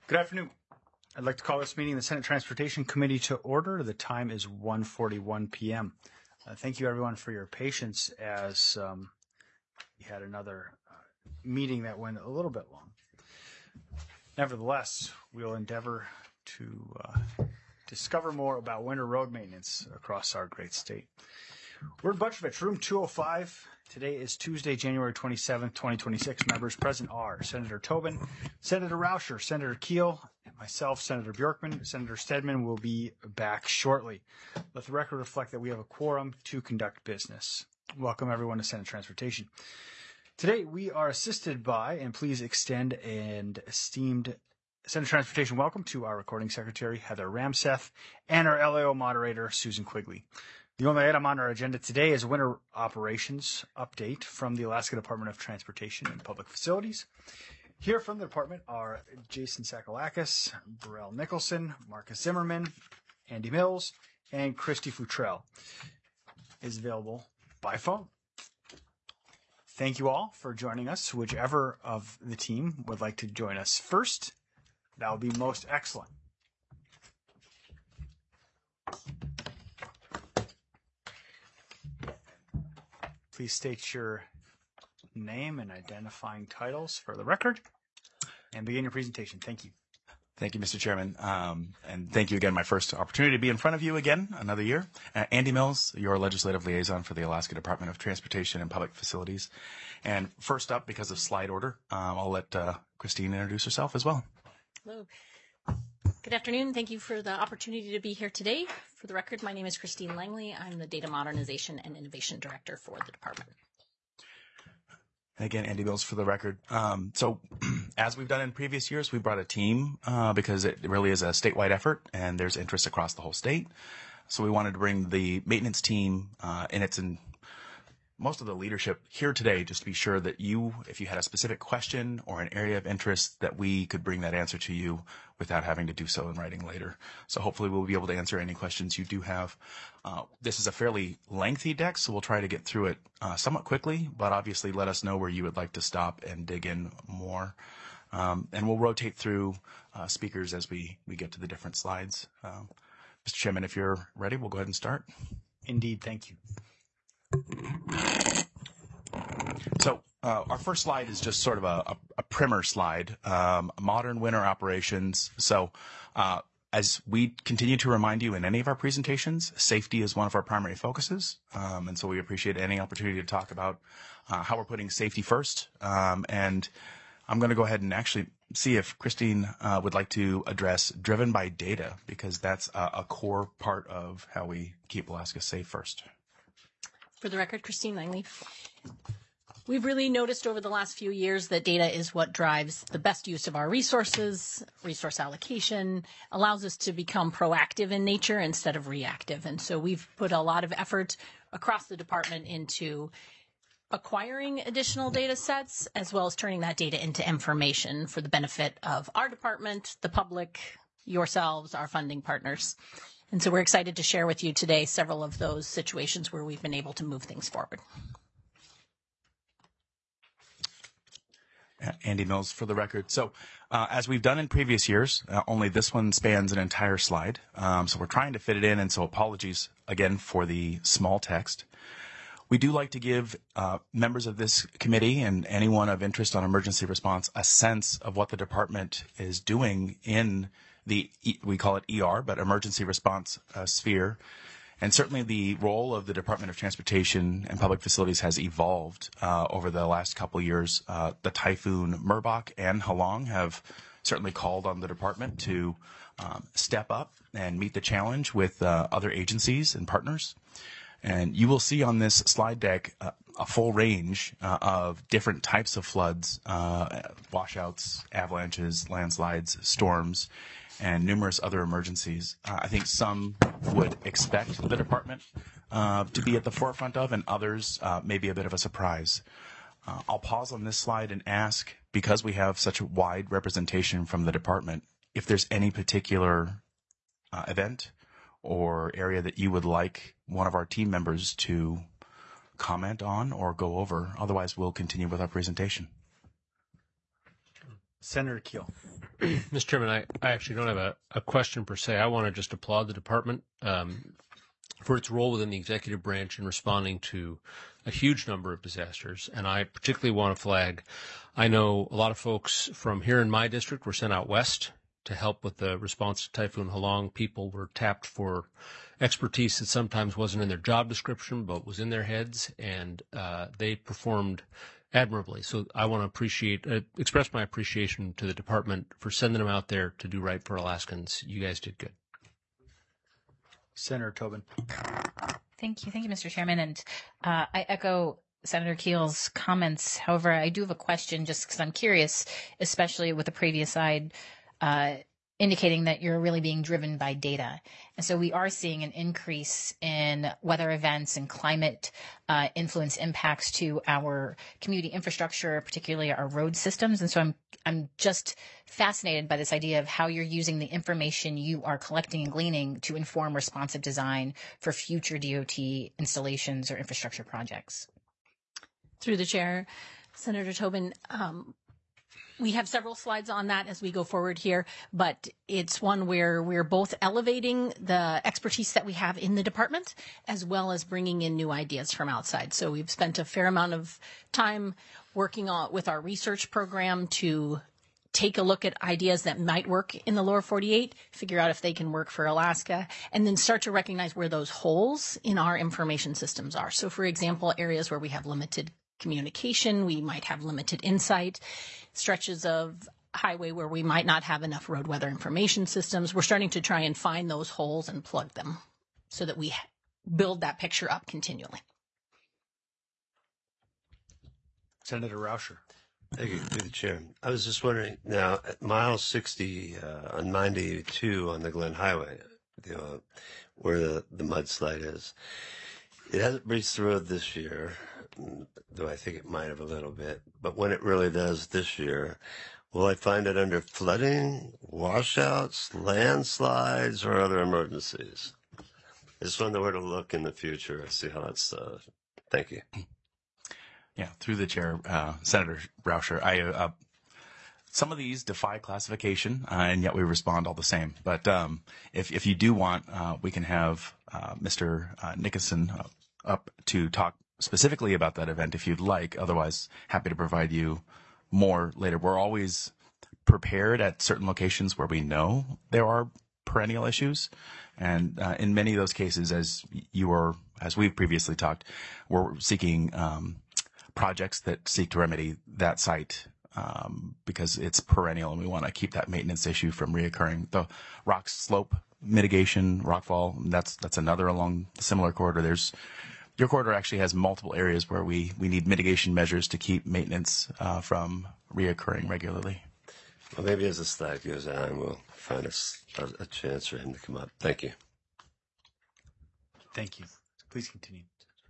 Good afternoon. I'd like to call this meeting of the Senate Transportation Committee to order. The time is 1:41 p.m. Thank you, everyone, for your patience as we had another meeting that went a little bit long. Nevertheless, we'll endeavor to discover more about winter road maintenance across our great state. We're in Butrovich, room 205. Today is Tuesday, January 27th, 2026. Members present are Senator Tobin, Senator Rauscher, Senator Keel, and myself, Senator Bjorkman. Senator Stedman will be back shortly. Let the record reflect that we have a quorum to conduct business. Welcome, everyone, to Senate Transportation. Today, we are assisted by, and please extend an esteemed Senate Transportation welcome to our recording secretary, Heather Ramseth, and our LAO moderator, Susan Quigley. The only item on our agenda today is winter operations update from the Alaska Department of Transportation and Public Facilities. Here from the department are Jason Sakalakis, Burrell Nicholson, Marcus Zimmerman, Andy Mills, and Christy Futrell is available by phone. Thank you all for joining us. Whichever of the team would like to join us first, that would be most excellent. Please state your name and identifying titles for the record and begin your presentation. Thank you. Thank you, Mr. Chairman. And thank you again, my first opportunity to be in front of you again, another year. Andy Mills, your legislative liaison for the Alaska Department of Transportation and Public Facilities. And first up, because of slide order, I'll let Christine introduce herself as well. Hello. Good afternoon. Thank you for the opportunity to be here today. For the record, my name is Christine Langley. I'm the Data Modernization and Innovation Director for the department. Again, Andy Mills for the record. So as we've done in previous years, we brought a team because it really is a statewide effort and there's interest across the whole state. So we wanted to bring the maintenance team in most of the leadership here today, just to be sure that if you had a specific question or an area of interest, that we could bring that answer to you without having to do so in writing later. So hopefully we'll be able to answer any questions you do have. This is a fairly lengthy deck, so we'll try to get through it somewhat quickly, but obviously let us know where you would like to stop and dig in more. And we'll rotate through speakers as we get to the different slides. Mr. Chairman, if you're ready, we'll go ahead and start. Indeed, thank you. So our first slide is just sort of a primer slide, modern winter operations. So as we continue to remind you in any of our presentations, safety is one of our primary focuses. And so we appreciate any opportunity to talk about how we're putting safety first. And I'm going to go ahead and actually see if Christine would like to address driven by data, because that's a core part of how we keep Alaska safe first. For the record, Christine Langley. We've really noticed over the last few years that data is what drives the best use of our resources, resource allocation, allows us to become proactive in nature instead of reactive. And so we've put a lot of effort across the department into acquiring additional data sets, as well as turning that data into information for the benefit of our department, the public, yourselves, our funding partners. And so we're excited to share with you today several of those situations where we've been able to move things forward. Andy Mills for the record. So as we've done in previous years, only this one spans an entire slide. So we're trying to fit it in, and so apologies again for the small text. We do like to give members of this committee and anyone of interest on emergency response a sense of what the department is doing in we call it ER, but emergency response sphere. And certainly the role of the Department of Transportation and Public Facilities has evolved over the last couple of years. The Typhoon Merbok and Halong have certainly called on the department to step up and meet the challenge with other agencies and partners. And you will see on this slide deck a full range of different types of floods, washouts, avalanches, landslides, storms, and numerous other emergencies. I think some would expect the department to be at the forefront of, and others may be a bit of a surprise. I'll pause on this slide and ask, because we have such a wide representation from the department, if there's any particular event or area that you would like one of our team members to comment on or go over. Otherwise, we'll continue with our presentation. Senator Keel. Mr. Chairman, I actually don't have a question per se. I want to just applaud the department for its role within the executive branch in responding to a huge number of disasters. And I particularly want to flag, I know a lot of folks from here in my district were sent out west to help with the response to Typhoon Halong. People were tapped for expertise that sometimes wasn't in their job description, but was in their heads, and they performed admirably. So I want to express my appreciation to the department for sending them out there to do right for Alaskans. You guys did good. Senator Tobin. Thank you, Mr. Chairman. And I echo Senator Keel's comments. However, I do have a question just because I'm curious, especially with the previous side indicating that you're really being driven by data. And so we are seeing an increase in weather events and climate influence impacts to our community infrastructure, particularly our road systems. And so I'm just fascinated by this idea of how you're using the information you are collecting and gleaning to inform responsive design for future DOT installations or infrastructure projects. Through the chair, Senator Tobin, we have several slides on that as we go forward here, but it's one where we're both elevating the expertise that we have in the department as well as bringing in new ideas from outside. So we've spent a fair amount of time working with our research program to take a look at ideas that might work in the lower 48, figure out if they can work for Alaska, and then start to recognize where those holes in our information systems are. So for example, areas where we have limited communication, we might have limited insight, stretches of highway where we might not have enough road weather information systems. We're starting to try and find those holes and plug them so that we build that picture up continually. Senator Rauscher. Thank you, through the chair. I was just wondering, now, at mile 60 on 92 on the Glen Highway, where the mudslide is, it hasn't breached the road this year, though I think it might have a little bit. But when it really does this year, will I find it under flooding, washouts, landslides, or other emergencies? I just want to know where to look in the future, see how that's, thank you. Yeah, through the chair, Senator Rauscher, some of these defy classification, and yet we respond all the same. But if you do want, we can have Mr. Nickerson up to talk specifically about that event if you'd like. Otherwise, happy to provide you more later. We're always prepared at certain locations where we know there are perennial issues. And in many of those cases, as we've previously talked, we're seeking projects that seek to remedy that site because it's perennial and we want to keep that maintenance issue from reoccurring. The rock slope mitigation, rockfall, that's another along the similar corridor. Your corridor actually has multiple areas where we need mitigation measures to keep maintenance from reoccurring regularly. Well, maybe as the slide goes on, we'll find a chance for him to come up. Thank you. Thank you. Please continue.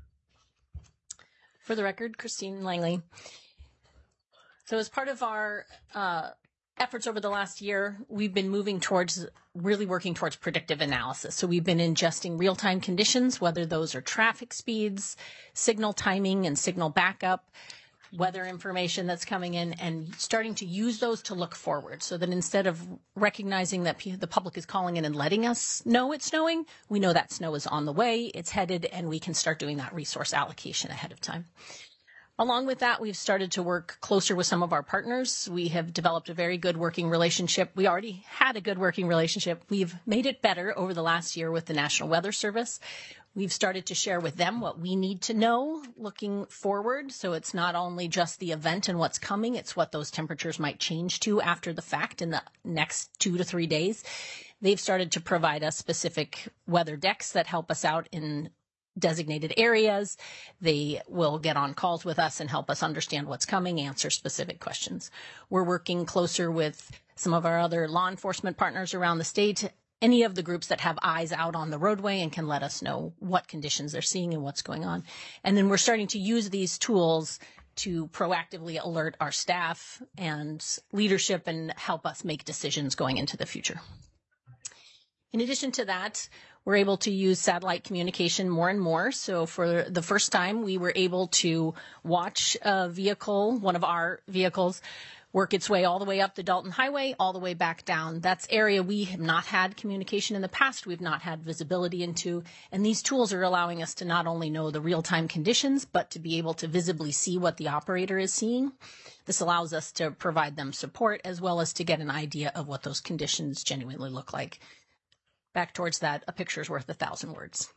For the record, Christine Langley. So as part of our efforts over the last year, we've been moving towards really working towards predictive analysis. So we've been ingesting real-time conditions, whether those are traffic speeds, signal timing and signal backup, weather information that's coming in, and starting to use those to look forward so that instead of recognizing that the public is calling in and letting us know it's snowing, we know that snow is on the way, it's headed, and we can start doing that resource allocation ahead of time. Along with that, we've started to work closer with some of our partners. We have developed a very good working relationship. We already had a good working relationship. We've made it better over the last year with the National Weather Service. We've started to share with them what we need to know looking forward. So it's not only just the event and what's coming, it's what those temperatures might change to after the fact in the next 2 to 3 days. They've started to provide us specific weather decks that help us out in designated areas. They will get on calls with us and help us understand what's coming, answer specific questions. We're working closer with some of our other law enforcement partners around the state, any of the groups that have eyes out on the roadway and can let us know what conditions they're seeing and what's going on. And then we're starting to use these tools to proactively alert our staff and leadership and help us make decisions going into the future. In addition to that, we're able to use satellite communication more and more. So for the first time, we were able to watch a vehicle, one of our vehicles, work its way all the way up the Dalton Highway, all the way back down. That's area we have not had communication in the past, we've not had visibility into, and these tools are allowing us to not only know the real-time conditions, but to be able to visibly see what the operator is seeing. This allows us to provide them support as well as to get an idea of what those conditions genuinely look like. Back towards that, a picture's worth 1,000 words.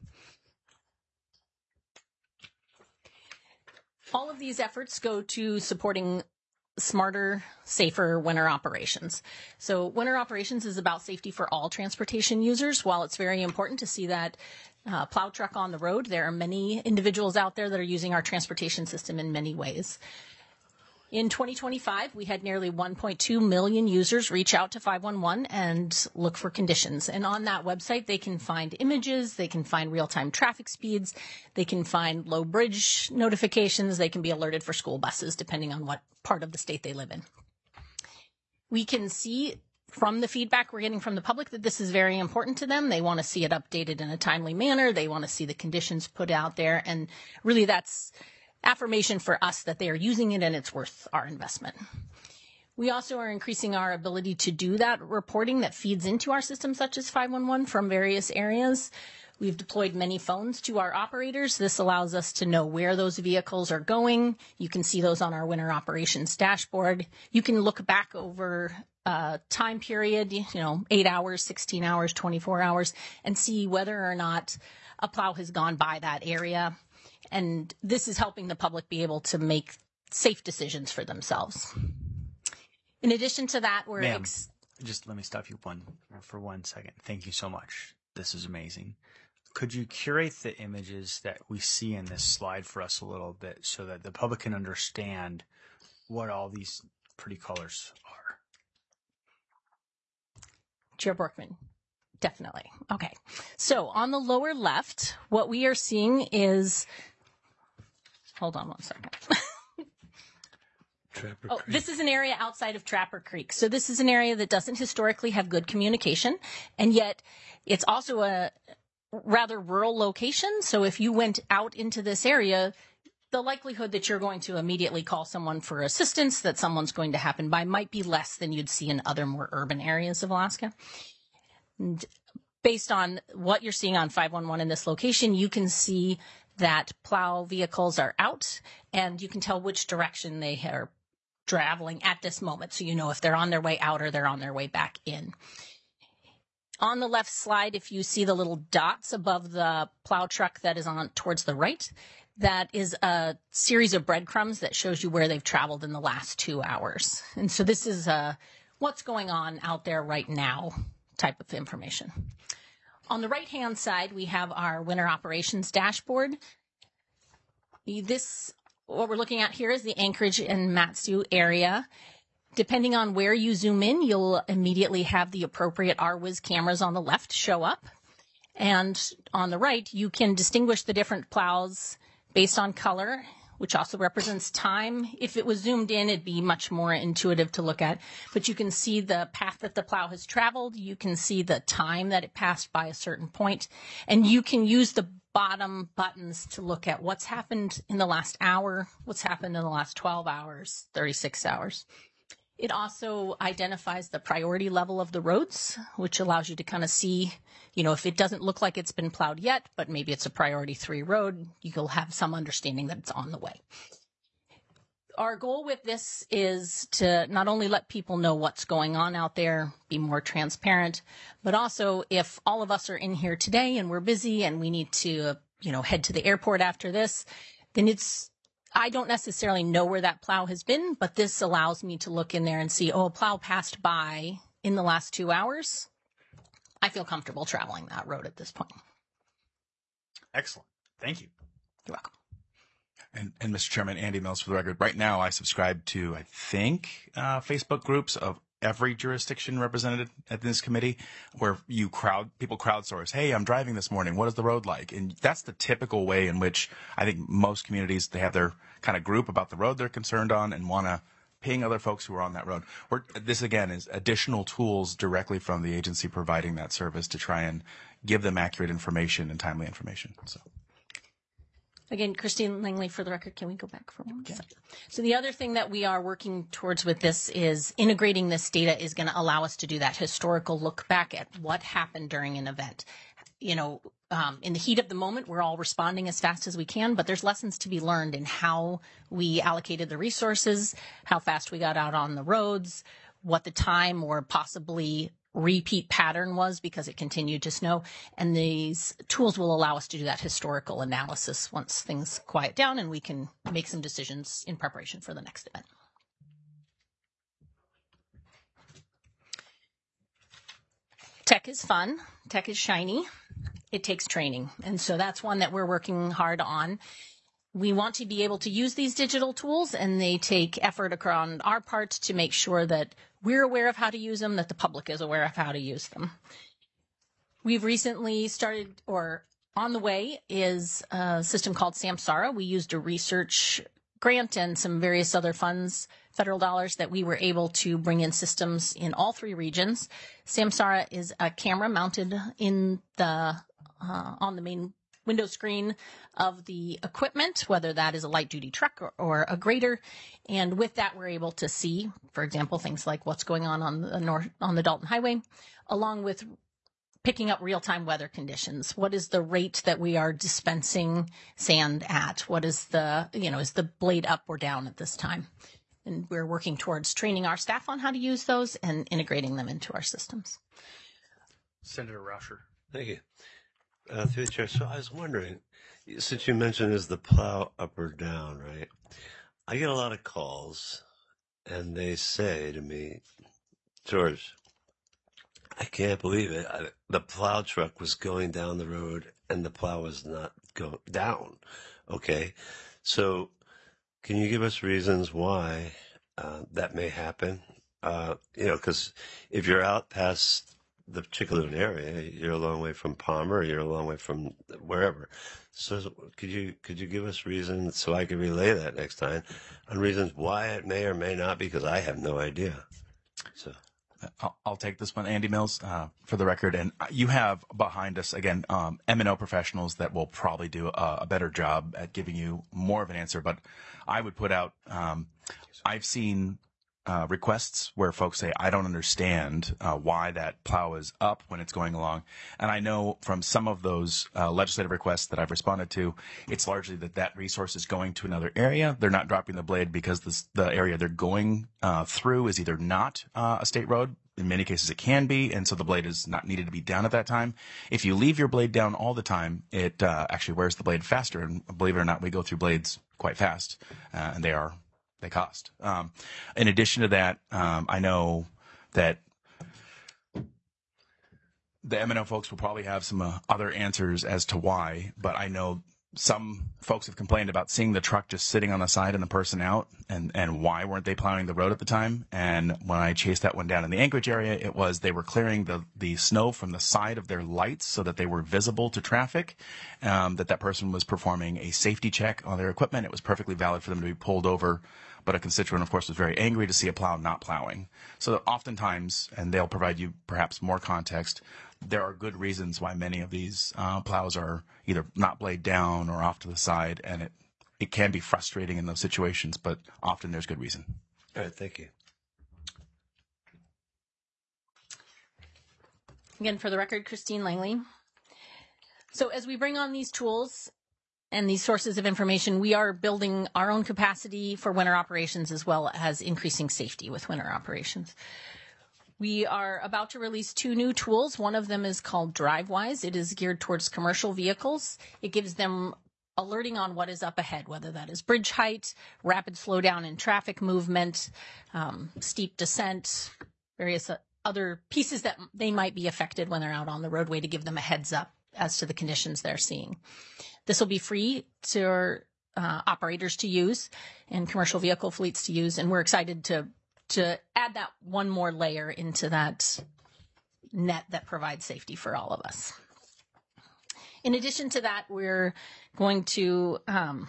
All of these efforts go to supporting smarter, safer winter operations. So winter operations is about safety for all transportation users. While it's very important to see that plow truck on the road, there are many individuals out there that are using our transportation system in many ways. In 2025, we had nearly 1.2 million users reach out to 511 and look for conditions. And on that website, they can find images, they can find real-time traffic speeds, they can find low bridge notifications, they can be alerted for school buses, depending on what part of the state they live in. We can see from the feedback we're getting from the public that this is very important to them. They want to see it updated in a timely manner. They want to see the conditions put out there. And really that's affirmation for us that they are using it and it's worth our investment. We also are increasing our ability to do that reporting that feeds into our system, such as 511 from various areas. We've deployed many phones to our operators. This allows us to know where those vehicles are going. You can see those on our winter operations dashboard. You can look back over a time period, 8 hours, 16 hours, 24 hours, and see whether or not a plow has gone by that area. And this is helping the public be able to make safe decisions for themselves. In addition to that, just let me stop you for 1 second. Thank you so much. This is amazing. Could you curate the images that we see in this slide for us a little bit so that the public can understand what all these pretty colors are? Chair Borkman. Definitely. Okay. So on the lower left, what we are seeing is, hold on 1 second. This is an area outside of Trapper Creek. So this is an area that doesn't historically have good communication, and yet it's also a rather rural location. So if you went out into this area, the likelihood that you're going to immediately call someone for assistance, that someone's going to happen by, might be less than you'd see in other more urban areas of Alaska. And based on what you're seeing on 511 in this location, you can see that plow vehicles are out, and you can tell which direction they are traveling at this moment. So you know if they're on their way out or they're on their way back in. On the left slide, if you see the little dots above the plow truck that is on towards the right, that is a series of breadcrumbs that shows you where they've traveled in the last 2 hours. And so this is what's going on out there right now type of information. On the right-hand side, we have our winter operations dashboard. What we're looking at here is the Anchorage and Mat-Su area. Depending on where you zoom in, you'll immediately have the appropriate RWIS cameras on the left show up. And on the right, you can distinguish the different plows based on color, which also represents time. If it was zoomed in, it'd be much more intuitive to look at. But you can see the path that the plow has traveled. You can see the time that it passed by a certain point. And you can use the bottom buttons to look at what's happened in the last hour, what's happened in the last 12 hours, 36 hours. It also identifies the priority level of the roads, which allows you to kind of see, if it doesn't look like it's been plowed yet, but maybe it's a priority 3 road, you'll have some understanding that it's on the way. Our goal with this is to not only let people know what's going on out there, be more transparent, but also if all of us are in here today and we're busy and we need to, head to the airport after this, then I don't necessarily know where that plow has been, but this allows me to look in there and see, a plow passed by in the last 2 hours. I feel comfortable traveling that road at this point. Excellent. Thank you. You're welcome. And Mr. Chairman, Andy Mills for the record. Right now, I subscribe to, I think, Facebook groups of every jurisdiction represented at this committee where people crowdsource. Hey, I'm driving this morning. What is the road like? And that's the typical way in which I think most communities, they have their kind of group about the road they're concerned on and want to ping other folks who are on that road. This, again, is additional tools directly from the agency providing that service to try and give them accurate information and timely information. So. Again, Christine Langley, for the record, can we go back for one second? So the other thing that we are working towards with this is integrating this data is going to allow us to do that historical look back at what happened during an event. You know, in the heat of the moment, we're all responding as fast as we can, but there's lessons to be learned in how we allocated the resources, how fast we got out on the roads, what the time or possibly repeat pattern was because it continued to snow. And these tools will allow us to do that historical analysis once things quiet down and we can make some decisions in preparation for the next event. Tech is fun. Tech is shiny. It takes training. And so that's one that we're working hard on. We want to be able to use these digital tools, and they take effort on our part to make sure that we're aware of how to use them, that the public is aware of how to use them. We've recently started, or on the way, is a system called Samsara. We used a research grant and some various other funds, federal dollars, that we were able to bring in systems in all 3 regions. Samsara is a camera mounted in the on the main window screen of the equipment, whether that is a light-duty truck or a grader. And with that, we're able to see, for example, things like what's going on the Dalton Highway, along with picking up real-time weather conditions. What is the rate that we are dispensing sand at? What is the, is the blade up or down at this time? And we're working towards training our staff on how to use those and integrating them into our systems. Senator Rauscher. Thank you. Through the chair. So I was wondering, since you mentioned is the plow up or down, right? I get a lot of calls and they say to me, George, I can't believe it. The plow truck was going down the road and the plow was not going down. Okay. So can you give us reasons why that may happen? Because if you're out past the Chicaloon area, you're a long way from Palmer, you're a long way from wherever. So could you give us reasons so I can relay that next time on reasons why it may or may not, because I have no idea. So I'll take this one, Andy Mills, for the record. And you have behind us, again, M&O professionals that will probably do a better job at giving you more of an answer. But I would put out, I've seen requests where folks say, I don't understand why that plow is up when it's going along. And I know from some of those legislative requests that I've responded to, it's largely that resource is going to another area. They're not dropping the blade because the area they're going through is either not a state road. In many cases, it can be, and so the blade is not needed to be down at that time. If you leave your blade down all the time, it actually wears the blade faster. And believe it or not, we go through blades quite fast, and they cost. In addition to that, I know that the M&O folks will probably have some other answers as to why, but I know some folks have complained about seeing the truck just sitting on the side and the person out, and why weren't they plowing the road at the time? And when I chased that one down in the Anchorage area, it was they were clearing the snow from the side of their lights so that they were visible to traffic, that person was performing a safety check on their equipment. It was perfectly valid for them to be pulled over, but a constituent, of course, was very angry to see a plow not plowing. So oftentimes, and they'll provide you perhaps more context, there are good reasons why many of these plows are either not blade down or off to the side, and it can be frustrating in those situations, but often there's good reason. all right, thank you. Again, for the record, Christine Langley. So as we bring on these tools and these sources of information, we are building our own capacity for winter operations as well as increasing safety with winter operations. We are about to release 2 new tools. One of them is called DriveWise. It is geared towards commercial vehicles. It gives them alerting on what is up ahead, whether that is bridge height, rapid slowdown in traffic movement, steep descent, various other pieces that they might be affected when they're out on the roadway, to give them a heads up as to the conditions they're seeing. This will be free to operators to use and commercial vehicle fleets to use, and we're excited to add that one more layer into that net that provides safety for all of us. In addition to that, we're going to, I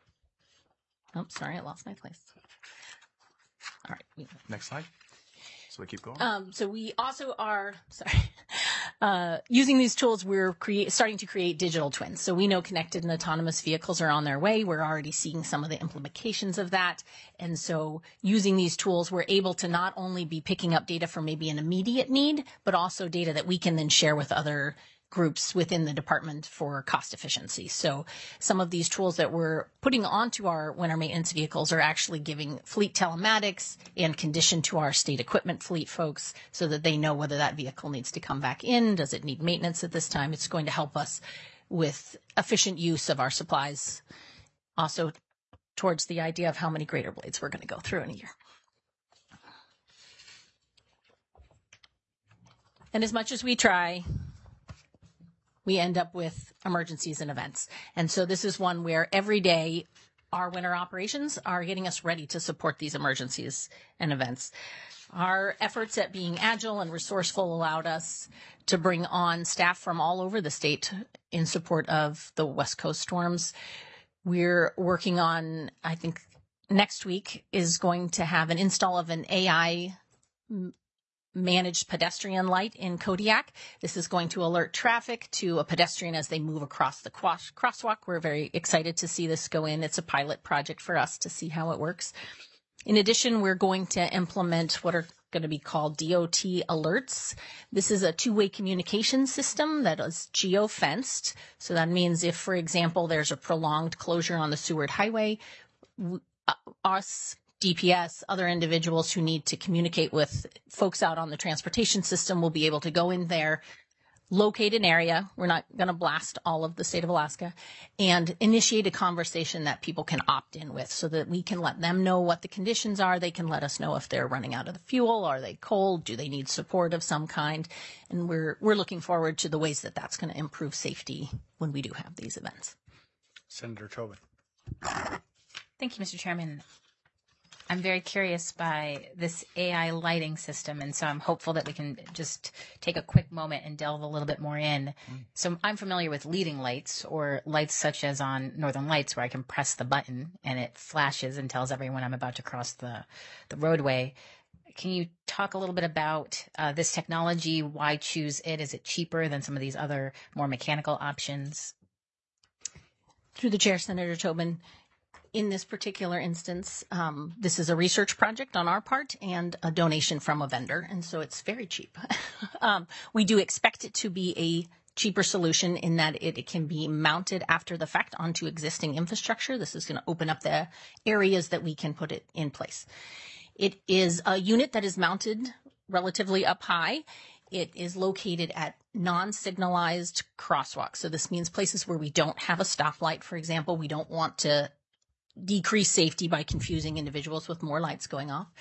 lost my place. All right. Next slide. we keep going. So we also are, using these tools, we're starting to create digital twins. So we know connected and autonomous vehicles are on their way. We're already seeing some of the implications of that. And so using these tools, we're able to not only be picking up data for maybe an immediate need, but also data that we can then share with other groups within the department for cost efficiency. So some of these tools that we're putting onto our winter maintenance vehicles are actually giving fleet telematics and condition to our state equipment fleet folks so that they know whether that vehicle needs to come back in. Does it need maintenance at this time? It's going to help us with efficient use of our supplies. Also towards the idea of how many grader blades we're going to go through in a year. And as much as we try, we end up with emergencies and events. And so this is one where every day our winter operations are getting us ready to support these emergencies and events. Our efforts at being agile and resourceful allowed us to bring on staff from all over the state in support of the West Coast storms. We're working on, I think next week is going to have an install of an AI managed pedestrian light in Kodiak. This is going to alert traffic to a pedestrian as they move across the crosswalk. We're very excited to see this go in. It's a pilot project for us to see how it works. In addition, we're going to implement what are going to be called DOT alerts. This is a two-way communication system that is geo-fenced. So that means if, for example, there's a prolonged closure on the Seward Highway, us, DPS, other individuals who need to communicate with folks out on the transportation system will be able to go in there, locate an area. We're not going to blast all of the state of Alaska, and initiate a conversation that people can opt in with so that we can let them know what the conditions are. They can let us know if they're running out of the fuel. Are they cold? Do they need support of some kind? And we're looking forward to the ways that that's going to improve safety when we do have these events. Senator Tobin. Thank you, Mr. Chairman. I'm very curious by this AI lighting system, and so I'm hopeful that we can just take a quick moment and delve a little bit more in. So I'm familiar with leading lights, or lights such as on Northern Lights, where I can press the button and it flashes and tells everyone I'm about to cross the roadway. Can you talk a little bit about this technology? Why choose it? Is it cheaper than some of these other more mechanical options? Through the chair, Senator Tobin. In this particular instance, this is a research project on our part and a donation from a vendor, and so it's very cheap. We do expect it to be a cheaper solution in that it can be mounted after the fact onto existing infrastructure. This is going to open up the areas that we can put it in place. It is a unit that is mounted relatively up high. It is located at non-signalized crosswalks. So this means places where we don't have a stoplight, for example. We don't want to decrease safety by confusing individuals with more lights going off.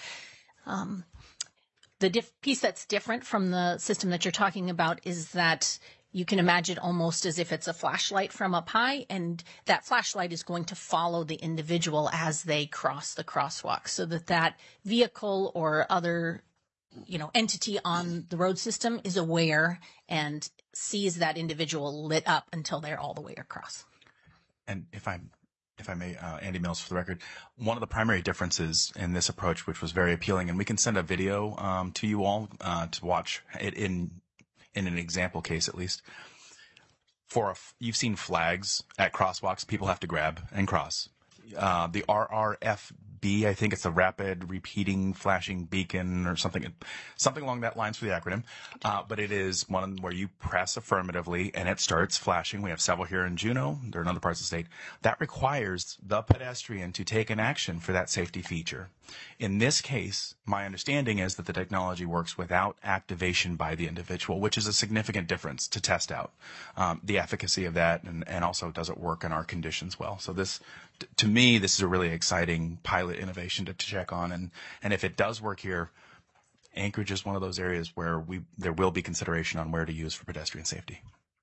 The piece that's different from the system that you're talking about is that you can imagine almost as if it's a flashlight from up high, and that flashlight is going to follow the individual as they cross the crosswalk so that vehicle or other entity on the road system is aware and sees that individual lit up until they're all the way across. And if I may, Andy Mills for the record, one of the primary differences in this approach, which was very appealing, and we can send a video to you all to watch it in an example case at least. You've seen flags at crosswalks people have to grab and cross. The RRFB, I think it's a rapid repeating flashing beacon or something along that lines for the acronym. But it is one where you press affirmatively and it starts flashing. We have several here in Juneau. There are in other parts of the state. That requires the pedestrian to take an action for that safety feature. In this case, my understanding is that the technology works without activation by the individual, which is a significant difference to test out the efficacy of that, and also does it work in our conditions well. So this, to me, this is a really exciting pilot innovation to check on, and if it does work here, Anchorage is one of those areas where there will be consideration on where to use for pedestrian safety.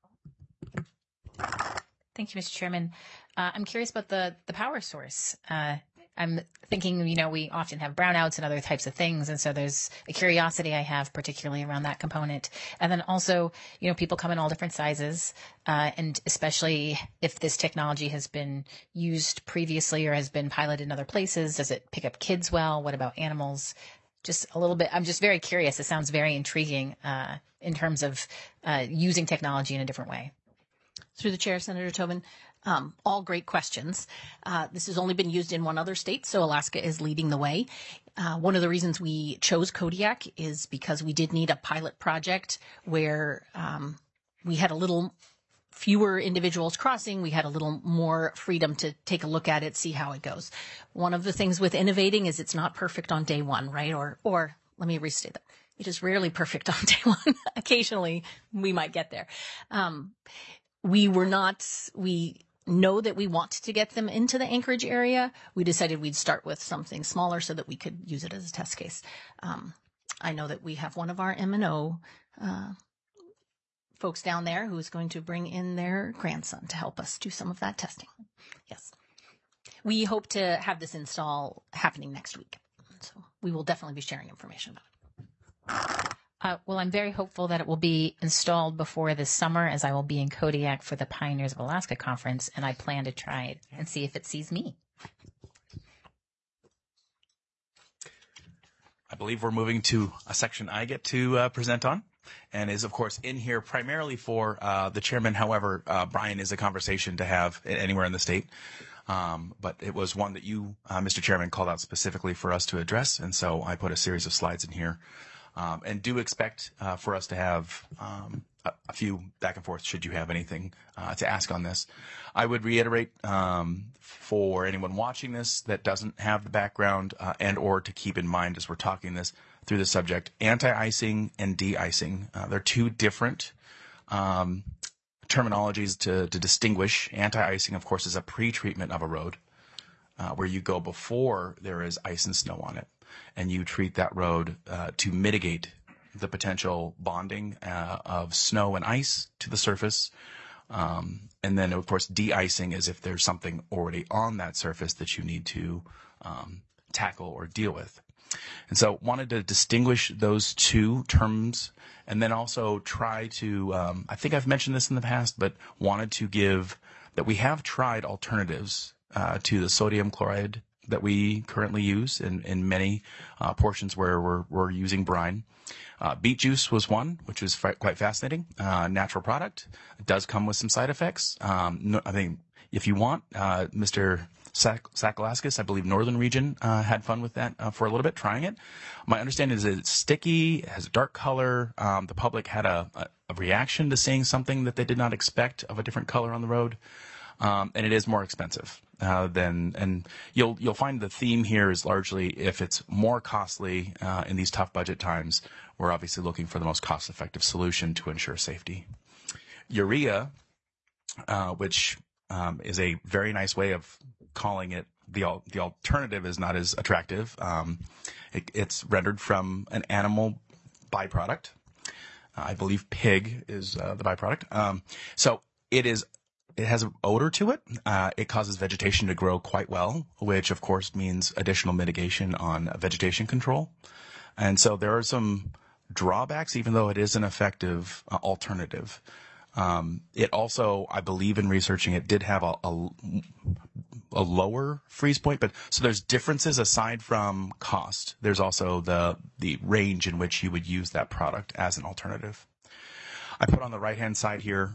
Thank you, Mr. Chairman. I'm curious about the power source. I'm thinking, we often have brownouts and other types of things. And so there's a curiosity I have particularly around that component. And then also, people come in all different sizes. And especially if this technology has been used previously or has been piloted in other places, does it pick up kids well? What about animals? just a little bit. I'm just very curious. It sounds very intriguing in terms of using technology in a different way. Through the chair, Senator Tobin, all great questions. This has only been used in one other state, so Alaska is leading the way. One of the reasons we chose Kodiak is because we did need a pilot project where we had a little fewer individuals crossing. We had a little more freedom to take a look at it, see how it goes. One of the things with innovating is it's not perfect on day one, right? Or let me restate that. It is rarely perfect on day one. Occasionally we might get there. We know that we want to get them into the Anchorage area. We decided we'd start with something smaller so that we could use it as a test case. I know that we have one of our M&O folks down there who is going to bring in their grandson to help us do some of that testing. Yes. We hope to have this install happening next week. So we will definitely be sharing information about it. Well, I'm very hopeful that it will be installed before this summer, as I will be in Kodiak for the Pioneers of Alaska conference, and I plan to try it and see if it sees me. I believe we're moving to a section I get to present on, and is, of course, in here primarily for the chairman. However, Brian is a conversation to have anywhere in the state. But it was one that you, Mr. Chairman, called out specifically for us to address, and so I put a series of slides in here. And do expect for us to have a few back and forth should you have anything to ask on this. I would reiterate for anyone watching this that doesn't have the background and or to keep in mind as we're talking this through the subject, anti-icing and de-icing. They're two different terminologies to distinguish. Anti-icing, of course, is a pre-treatment of a road where you go before there is ice and snow on it. And you treat that road to mitigate the potential bonding of snow and ice to the surface. And then, of course, de-icing is if there's something already on that surface that you need to tackle or deal with. And so wanted to distinguish those two terms and then also try to, I think I've mentioned this in the past, but wanted to give that we have tried alternatives to the sodium chloride that we currently use in many portions where we're using brine. Beet juice was one, which was quite fascinating. Natural product. It does come with some side effects. I think if you want, Mr. Sakalaskis, I believe Northern Region had fun with that for a little bit, trying it. My understanding is that it's sticky, it has a dark color. The public had a reaction to seeing something that they did not expect of a different color on the road. And it is more expensive and you'll find the theme here is largely if it's more costly in these tough budget times, we're obviously looking for the most cost-effective solution to ensure safety. Urea, which is a very nice way of calling it, the alternative is not as attractive. It's rendered from an animal byproduct. I believe pig is the byproduct. So it has an odor to it. It causes vegetation to grow quite well, which of course means additional mitigation on vegetation control. And so there are some drawbacks, even though it is an effective alternative. It also, I believe in researching it, did have a lower freeze point, but so there's differences aside from cost. There's also the range in which you would use that product as an alternative. I put on the right-hand side here,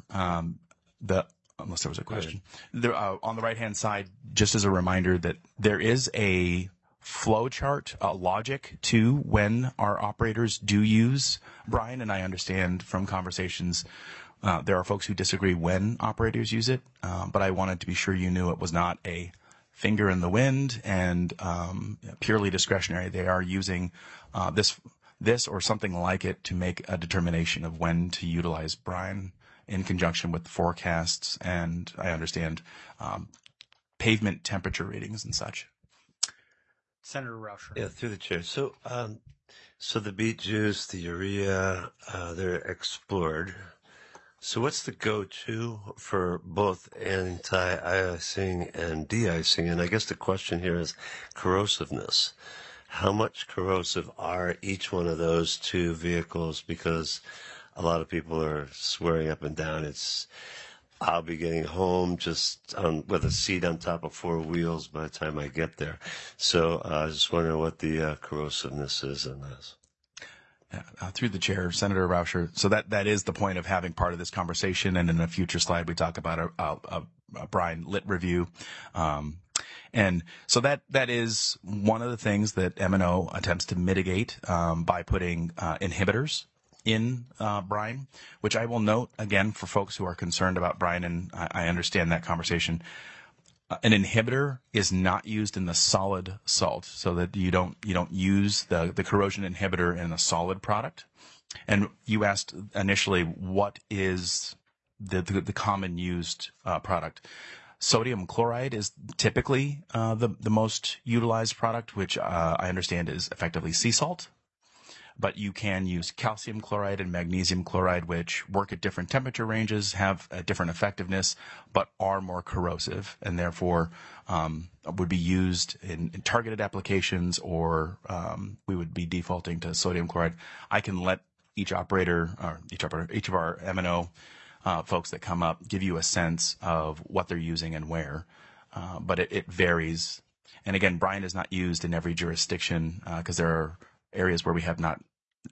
unless there was a question. On the right-hand side, just as a reminder that there is a flow chart, logic to when our operators do use brine, and I understand from conversations there are folks who disagree when operators use it, but I wanted to be sure you knew it was not a finger in the wind and purely discretionary. They are using this or something like it to make a determination of when to utilize brine in conjunction with forecasts and, I understand, pavement temperature readings and such. Senator Rauscher. Yeah, through the chair. So, so the beet juice, the urea, they're explored. So what's the go-to for both anti-icing and de-icing? And I guess the question here is corrosiveness. How much corrosive are each one of those two vehicles? Because a lot of people are swearing up and down it's I'll be getting home just with a seat on top of four wheels by the time I get there. So I was just wondering what the corrosiveness is in this. Through the chair, Senator Rauscher. So that is the point of having part of this conversation. And in a future slide, we talk about a brine lit review. And so that is one of the things that M&O attempts to mitigate by putting inhibitors in brine, which I will note again for folks who are concerned about brine, and I understand that conversation. An inhibitor is not used in the solid salt, so that you don't use the corrosion inhibitor in a solid product. And you asked initially what is the common used product. Sodium chloride is typically the most utilized product, which I understand is effectively sea salt. But you can use calcium chloride and magnesium chloride, which work at different temperature ranges, have a different effectiveness, but are more corrosive, and therefore would be used in targeted applications, or we would be defaulting to sodium chloride. I can let each of our M&O folks that come up give you a sense of what they're using and where, but it varies. And again, brine is not used in every jurisdiction because there are areas where we have not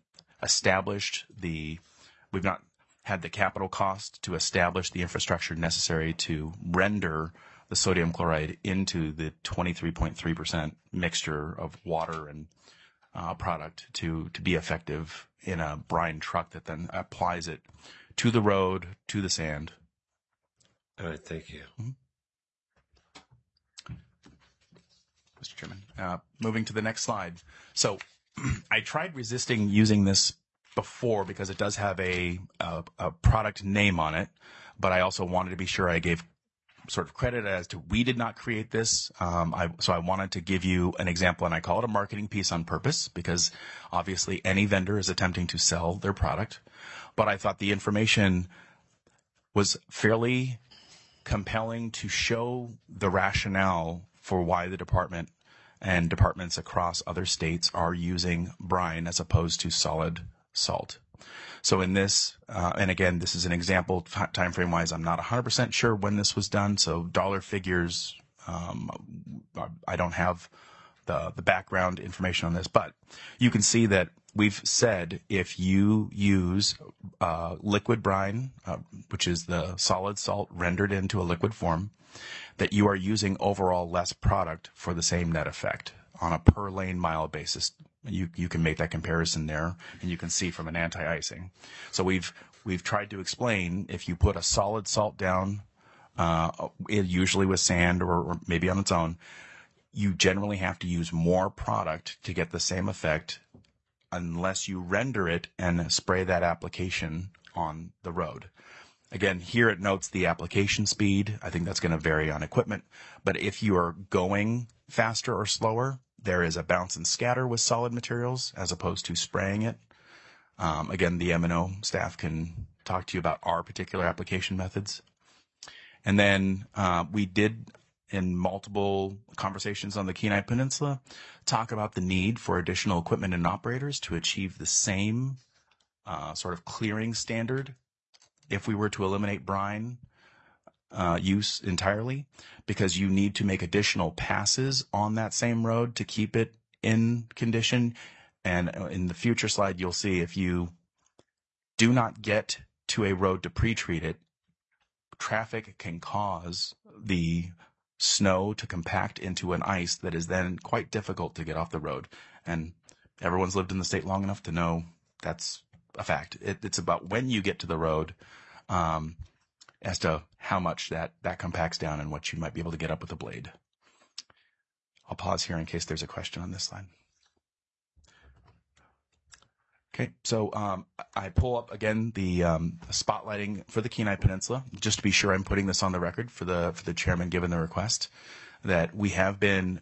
we've not had the capital cost to establish the infrastructure necessary to render the sodium chloride into the 23.3% mixture of water and product to be effective in a brine truck that then applies it to the road, to the sand. All right, thank you. Mm-hmm. Mr. Chairman, moving to the next slide. So I tried resisting using this before because it does have a product name on it, but I also wanted to be sure I gave sort of credit as to we did not create this. So I wanted to give you an example, and I call it a marketing piece on purpose because obviously any vendor is attempting to sell their product. But I thought the information was fairly compelling to show the rationale for why the department and departments across other states are using brine as opposed to solid salt. So in this, and again, this is an example time frame wise, I'm not 100% sure when this was done. So dollar figures, I don't have the background information on this, but you can see that we've said if you use liquid brine, which is the solid salt rendered into a liquid form, that you are using overall less product for the same net effect on a per lane mile basis. You can make that comparison there, and you can see from an anti-icing. So we've tried to explain if you put a solid salt down, usually with sand or maybe on its own, you generally have to use more product to get the same effect unless you render it and spray that application on the road. Again, here it notes the application speed. I think that's going to vary on equipment. But if you are going faster or slower, there is a bounce and scatter with solid materials as opposed to spraying it. Again, the M&O staff can talk to you about our particular application methods. And then we did, in multiple conversations on the Kenai Peninsula, talk about the need for additional equipment and operators to achieve the same sort of clearing standard if we were to eliminate brine use entirely, because you need to make additional passes on that same road to keep it in condition. And in the future slide, you'll see if you do not get to a road to pre-treat it, traffic can cause the snow to compact into an ice that is then quite difficult to get off the road. And everyone's lived in the state long enough to know that's a fact. It's about when you get to the road as to how much that compacts down and what you might be able to get up with a blade. I'll pause here in case there's a question on this slide. Okay, so I pull up again the spotlighting for the Kenai Peninsula, just to be sure I'm putting this on the record for the chairman, given the request, that we have been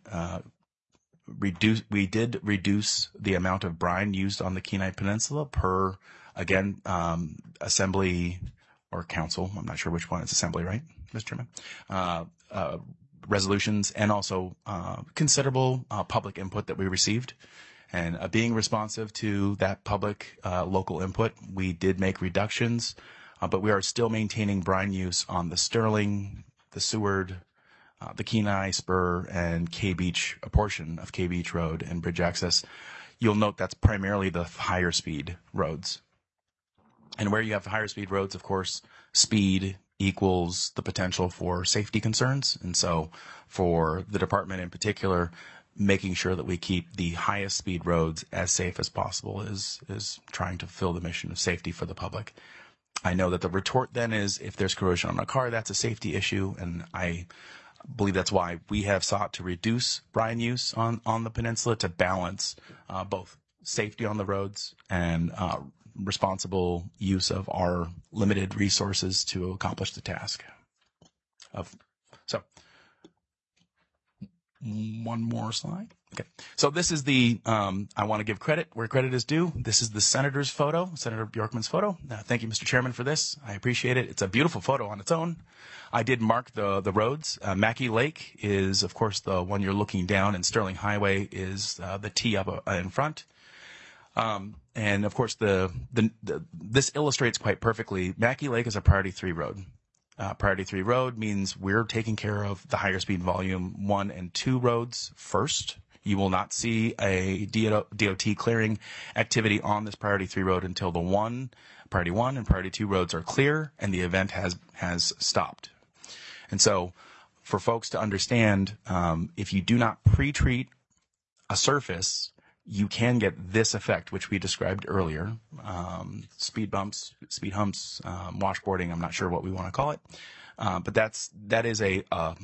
we did reduce the amount of brine used on the Kenai Peninsula per, again, assembly or council. I'm not sure which one. It's assembly, right, Mr. Chairman? Resolutions, and also considerable public input that we received. And being responsive to that public local input, we did make reductions but we are still maintaining brine use on the Sterling, the Seward, the Kenai Spur, and K Beach, a portion of K Beach Road and bridge access. You'll note that's primarily the higher speed roads. And where you have higher speed roads, of course, speed equals the potential for safety concerns. And so for the department in particular, making sure that we keep the highest speed roads as safe as possible is trying to fulfill the mission of safety for the public. I know that the retort then is if there's corrosion on a car, that's a safety issue. And I believe that's why we have sought to reduce brine use on the peninsula to balance both safety on the roads and responsible use of our limited resources to accomplish the task. So, one more slide. Okay. So this is the, I want to give credit where credit is due. This is the senator's photo, Senator Bjorkman's photo. Thank you, Mr. Chairman, for this. I appreciate it. It's a beautiful photo on its own. I did mark the roads. Mackey Lake is, of course, the one you're looking down, and Sterling Highway is the T up in front. And of course, this illustrates quite perfectly. Mackey Lake is a Priority 3 road. Priority 3 road means we're taking care of the higher speed volume 1 and 2 roads first. You will not see a DOT clearing activity on this Priority 3 road until the Priority 1 and Priority 2 roads are clear and the event has stopped. And so for folks to understand, if you do not pre-treat a surface, you can get this effect, which we described earlier, speed bumps, speed humps, washboarding. I'm not sure what we want to call it, but that is a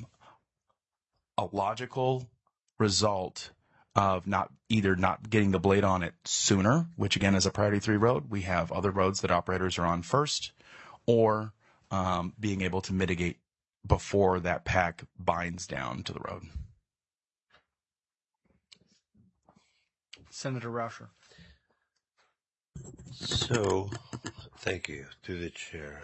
logical result of not getting the blade on it sooner, which again is a Priority 3 road. We have other roads that operators are on first, or being able to mitigate before that pack binds down to the road. Senator Rauscher. So, thank you, through the chair.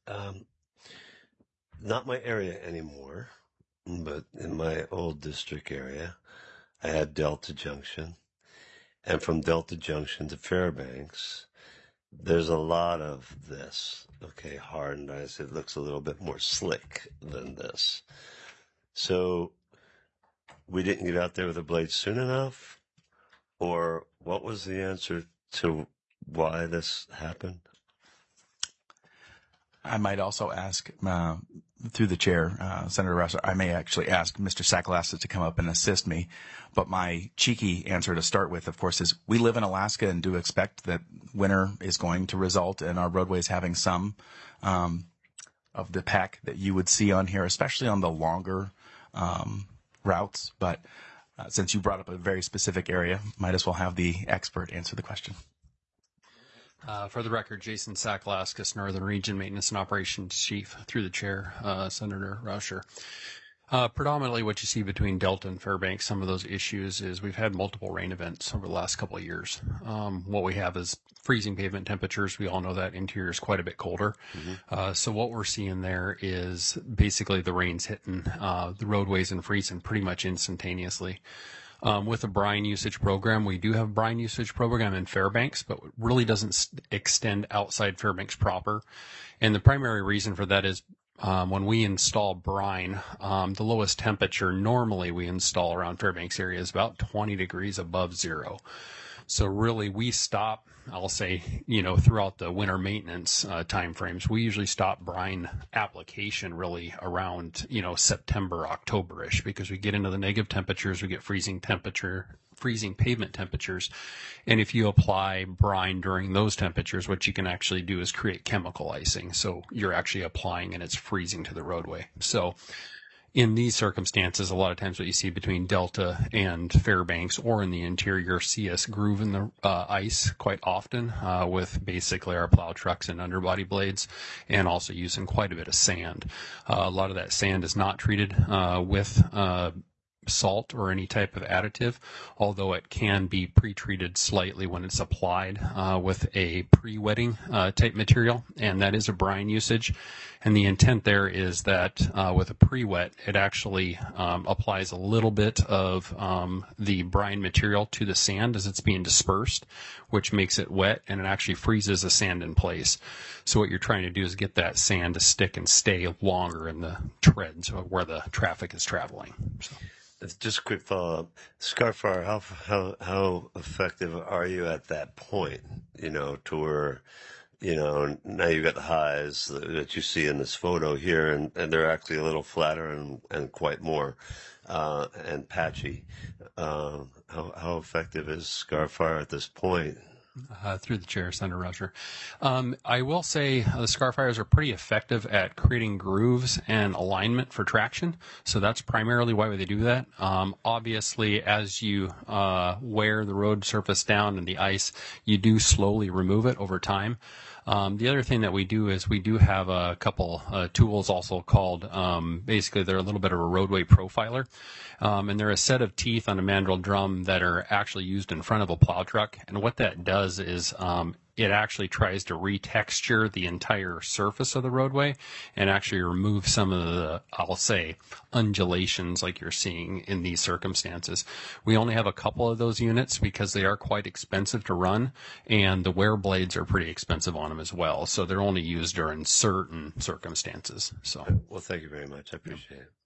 Not my area anymore, but in my old district area, I had Delta Junction. And from Delta Junction to Fairbanks, there's a lot of this. Okay, hardened ice. It looks a little bit more slick than this. So, we didn't get out there with the blade soon enough? Or what was the answer to why this happened? I might also ask, through the chair, Senator Rauscher, I may actually ask Mr. Sakalasas to come up and assist me. But my cheeky answer to start with, of course, is we live in Alaska and do expect that winter is going to result in our roadways having some of the pack that you would see on here, especially on the longer routes. But since you brought up a very specific area, might as well have the expert answer the question. For the record, Jason Sakalaskas, Northern Region Maintenance and Operations Chief, through the chair, Senator Rauscher. Predominantly what you see between Delta and Fairbanks, some of those issues is we've had multiple rain events over the last couple of years. What we have is freezing pavement temperatures. We all know that interior is quite a bit colder. Mm-hmm. So what we're seeing there is basically the rain's hitting the roadways and freezing pretty much instantaneously. With a brine usage program, we do have a brine usage program in Fairbanks, but it really doesn't extend outside Fairbanks proper. And the primary reason for that is when we install brine, the lowest temperature normally we install around Fairbanks area is about 20 degrees above zero. So really we stop, I'll say, throughout the winter maintenance timeframes, we usually stop brine application really around, September, October-ish, because we get into the negative temperatures, we get freezing pavement temperatures. And if you apply brine during those temperatures, what you can actually do is create chemical icing. So you're actually applying and it's freezing to the roadway. So in these circumstances, a lot of times what you see between Delta and Fairbanks or in the interior, see us groove in the ice quite often with basically our plow trucks and underbody blades, and also using quite a bit of sand. A lot of that sand is not treated with of salt or any type of additive, although it can be pre-treated slightly when it's applied with a pre-wetting type material, and that is a brine usage. And the intent there is that with a pre-wet, it actually applies a little bit of the brine material to the sand as it's being dispersed, which makes it wet, and it actually freezes the sand in place. So what you're trying to do is get that sand to stick and stay longer in the treads where the traffic is traveling. So. Just a quick follow-up. Scarfire, how effective are you at that point, to where, now you've got the highs that you see in this photo here, and they're actually a little flatter and quite more and patchy. How effective is Scarfire at this point? Through the chair, Senator Roger. I will say the Scarfires are pretty effective at creating grooves and alignment for traction. So that's primarily why they do that. Obviously, as you wear the road surface down and the ice, you do slowly remove it over time. The other thing that we do is we do have a couple tools also called, basically they're a little bit of a roadway profiler. And they're a set of teeth on a mandrel drum that are actually used in front of a plow truck. And what that does is it actually tries to retexture the entire surface of the roadway and actually remove some of the, I'll say, undulations like you're seeing in these circumstances. We only have a couple of those units because they are quite expensive to run, and the wear blades are pretty expensive on them as well. So they're only used during certain circumstances. So, well, thank you very much. I appreciate it.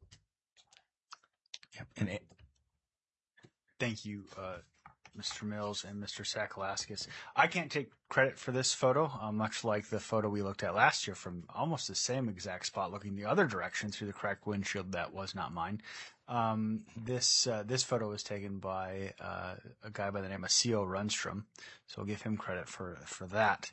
Yep. And thank you, Mr. Mills and Mr. Sakalaskis. I can't take credit for this photo, much like the photo we looked at last year from almost the same exact spot looking the other direction through the cracked windshield. That was not mine. This photo was taken by a guy by the name of C.O. Runstrom, so I'll give him credit for that.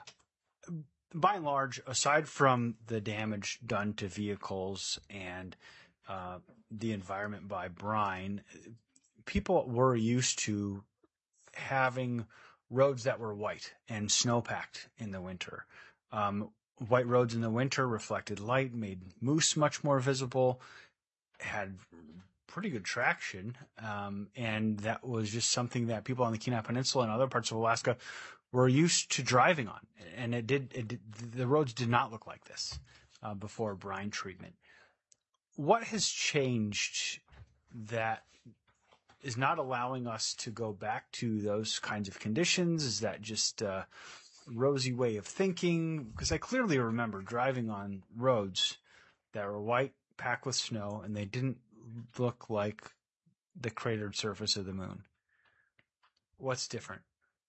By and large, aside from the damage done to vehicles and the environment by brine, people were used to having roads that were white and snow-packed in the winter. White roads in the winter reflected light, made moose much more visible, had pretty good traction, and that was just something that people on the Kenai Peninsula and other parts of Alaska were used to driving on. And the roads did not look like this before brine treatment. What has changed that is not allowing us to go back to those kinds of conditions? Is that just a rosy way of thinking? Because I clearly remember driving on roads that were white, packed with snow, and they didn't look like the cratered surface of the moon. What's different?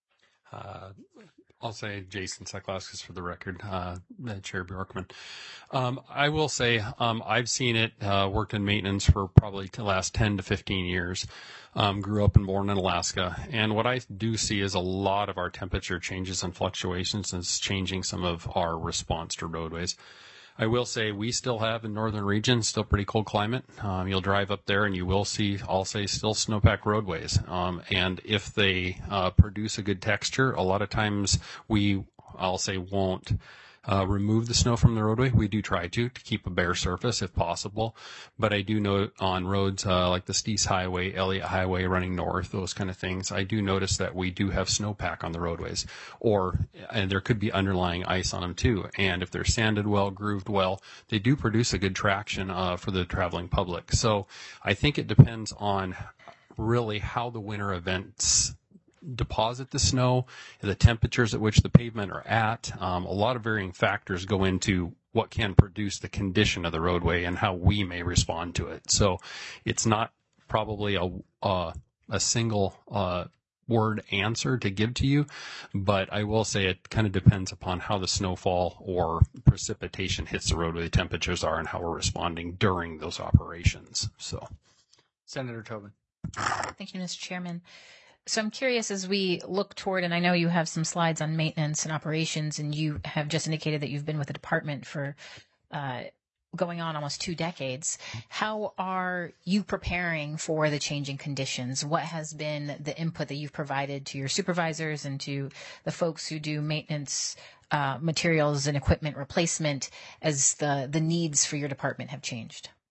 I'll say Jason Sakalaskis for the record, Chair Bjorkman. I will say I've seen it, worked in maintenance for probably the last 10 to 15 years, grew up and born in Alaska. And what I do see is a lot of our temperature changes and fluctuations is changing some of our response to roadways. I will say we still have in northern regions still pretty cold climate. You'll drive up there and you will see, I'll say, still snowpack roadways. And if they produce a good texture, a lot of times I'll say, won't remove the snow from the roadway. We do try to keep a bare surface if possible. But I do know on roads like the Steese Highway, Elliott Highway running north, those kind of things, I do notice that we do have snowpack on the roadways. And there could be underlying ice on them too. And if they're sanded well, grooved well, they do produce a good traction for the traveling public. So I think it depends on really how the winter events deposit the snow, the temperatures at which the pavement are at. A lot of varying factors go into what can produce the condition of the roadway and how we may respond to it. So it's not probably a single word answer to give to you, but I will say it kind of depends upon how the snowfall or precipitation hits the roadway, the temperatures are, and how we're responding during those operations. So, Senator Tobin. Thank you, Mr. Chairman. So I'm curious as we look toward, and I know you have some slides on maintenance and operations, and you have just indicated that you've been with the department for going on almost 2 decades. How are you preparing for the changing conditions? What has been the input that you've provided to your supervisors and to the folks who do maintenance materials and equipment replacement as the needs for your department have changed?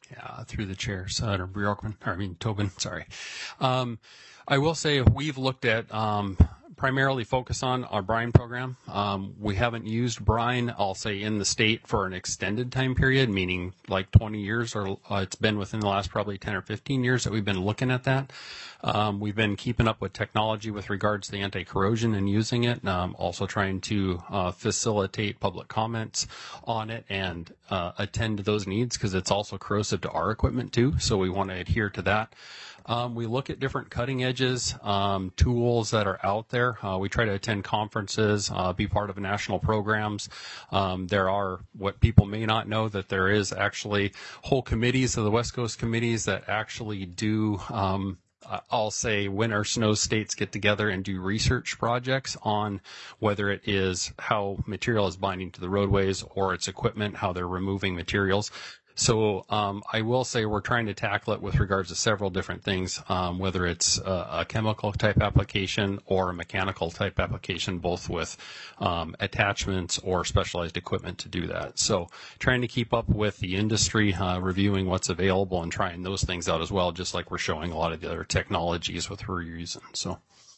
Yeah, through the chair, Senator Tobin, sorry. I will say we've looked at primarily focus on our brine program. We haven't used brine, I'll say, in the state for an extended time period, meaning like 20 years, or it's been within the last probably 10 or 15 years that we've been looking at that. We've been keeping up with technology with regards to the anti-corrosion and using it, also trying to facilitate public comments on it and attend to those needs, because it's also corrosive to our equipment too, so we want to adhere to that. We look at different cutting edges, tools that are out there. We try to attend conferences, be part of national programs. There are, what people may not know, that there is actually whole committees of the West Coast committees that actually do, I'll say, winter snow states get together and do research projects on whether it is how material is binding to the roadways or its equipment, how they're removing materials. So I will say we're trying to tackle it with regards to several different things, whether it's a chemical type application or a mechanical type application, both with attachments or specialized equipment to do that. So trying to keep up with the industry, reviewing what's available and trying those things out as well, just like we're showing a lot of the other technologies with what we're using. So.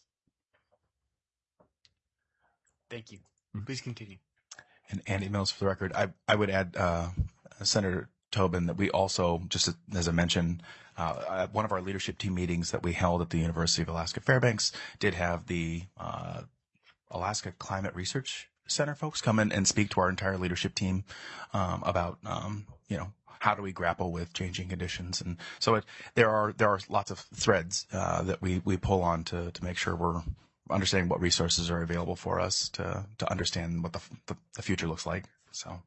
Thank you. Please continue. And Andy Mills, for the record, I would add, Senator Tobin, that we also, just as I mentioned, one of our leadership team meetings that we held at the University of Alaska Fairbanks did have the Alaska Climate Research Center folks come in and speak to our entire leadership team about, how do we grapple with changing conditions. And so there are lots of threads that we pull on to make sure we're understanding what resources are available for us to understand what the future looks like. So.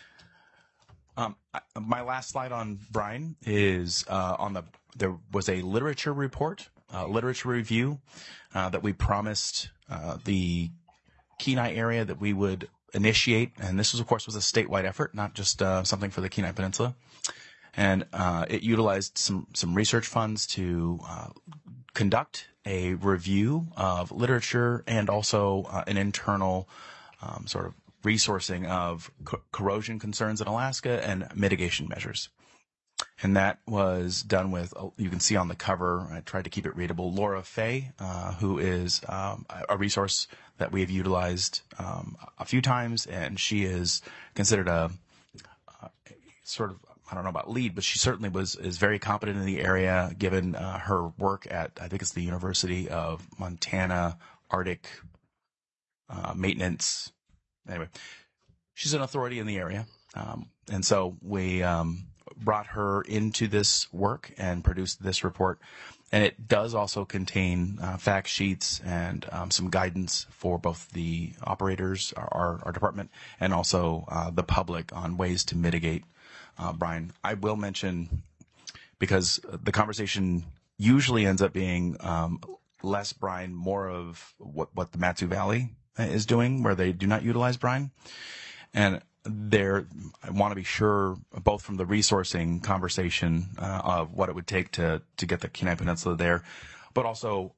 My last slide on brine is there was a literature report, literature review that we promised the Kenai area that we would initiate, and this was, of course, was a statewide effort, not just something for the Kenai Peninsula. And it utilized some research funds to conduct a review of literature and also an internal sort of resourcing of corrosion concerns in Alaska and mitigation measures. And that was done with, you can see on the cover, I tried to keep it readable, Laura Fay, who is a resource that we have utilized a few times, and she is considered a sort of, I don't know about lead, but she certainly is very competent in the area, given her work at, I think it's the University of Montana Arctic Maintenance. Anyway, she's an authority in the area. And so we brought her into this work and produced this report. And it does also contain fact sheets and some guidance for both the operators, our department, and also the public on ways to mitigate brine. I will mention, because the conversation usually ends up being less brine, more of what the Mat-Su Valley is doing, where they do not utilize brine. And I want to be sure, both from the resourcing conversation of what it would take to get the Kenai Peninsula there, but also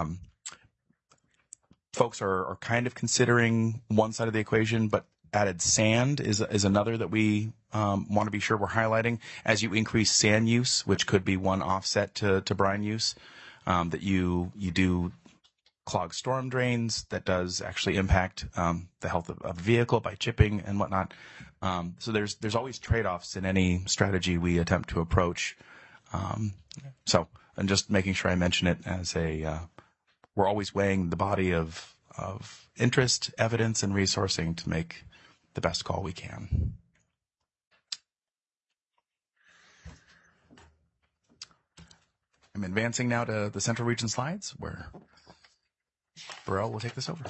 folks are kind of considering one side of the equation, but added sand is another that we want to be sure we're highlighting. As you increase sand use, which could be one offset to brine use, that you do clog storm drains, that does actually impact the health of a vehicle by chipping and whatnot. So there's always trade-offs in any strategy we attempt to approach. So, and just making sure I mention it as we're always weighing the body of interest, evidence, and resourcing to make the best call we can. I'm advancing now to the Central Region slides, where Burrell will take this over.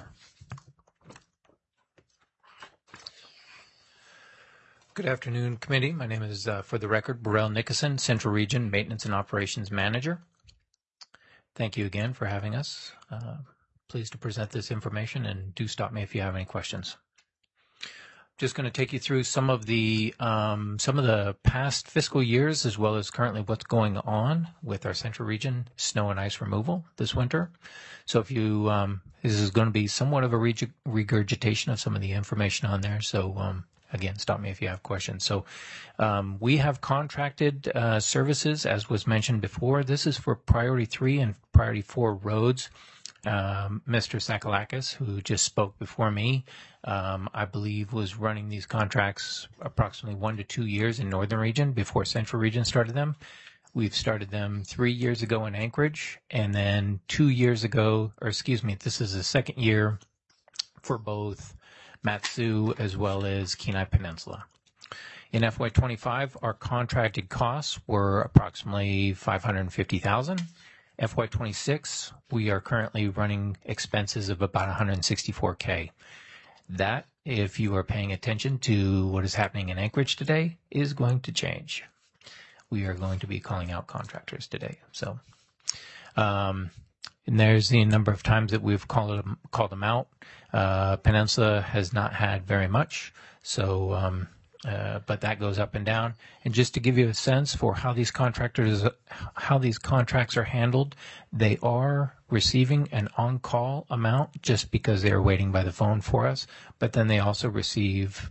Good afternoon, committee. My name is, for the record, Burrell Nickerson, Central Region Maintenance and Operations Manager. Thank you again for having us. Pleased to present this information, and do stop me if you have any questions. Just going to take you through some of the past fiscal years, as well as currently what's going on with our Central Region snow and ice removal this winter. So if you, this is going to be somewhat of a regurgitation of some of the information on there. So again, stop me if you have questions. So we have contracted services, as was mentioned before. This is for Priority 3 and Priority 4 roads. Mr. Sakalakis, who just spoke before me, I believe was running these contracts approximately 1 to 2 years in Northern Region before Central Region started them. We've started them 3 years ago in Anchorage, and then 2 years ago, this is the second year for both Matsu as well as Kenai Peninsula. In FY25, our contracted costs were approximately $550,000. FY26, we are currently running expenses of about $164K. That, if you are paying attention to what is happening in Anchorage today, is going to change. We are going to be calling out contractors today. So, and there's the number of times that we've called them out. Peninsula has not had very much, so but that goes up and down. And just to give you a sense for how these contracts are handled, they are receiving an on-call amount just because they are waiting by the phone for us. But then they also receive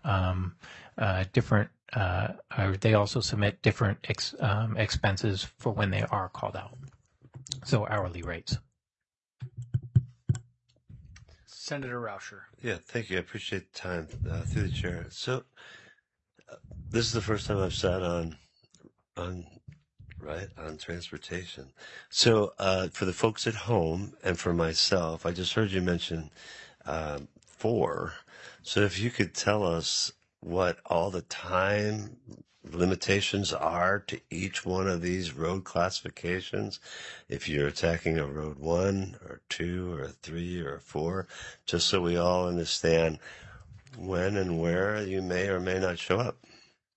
they also submit different expenses for when they are called out. So hourly rates. Senator Rauscher. Yeah, thank you. I appreciate the time through the chair. So this is the first time I've sat on transportation. So for the folks at home and for myself, I just heard you mention 4. So if you could tell us what all the time limitations are to each one of these road classifications, if you're attacking a road 1 or 2 or 3 or 4, just so we all understand when and where you may or may not show up.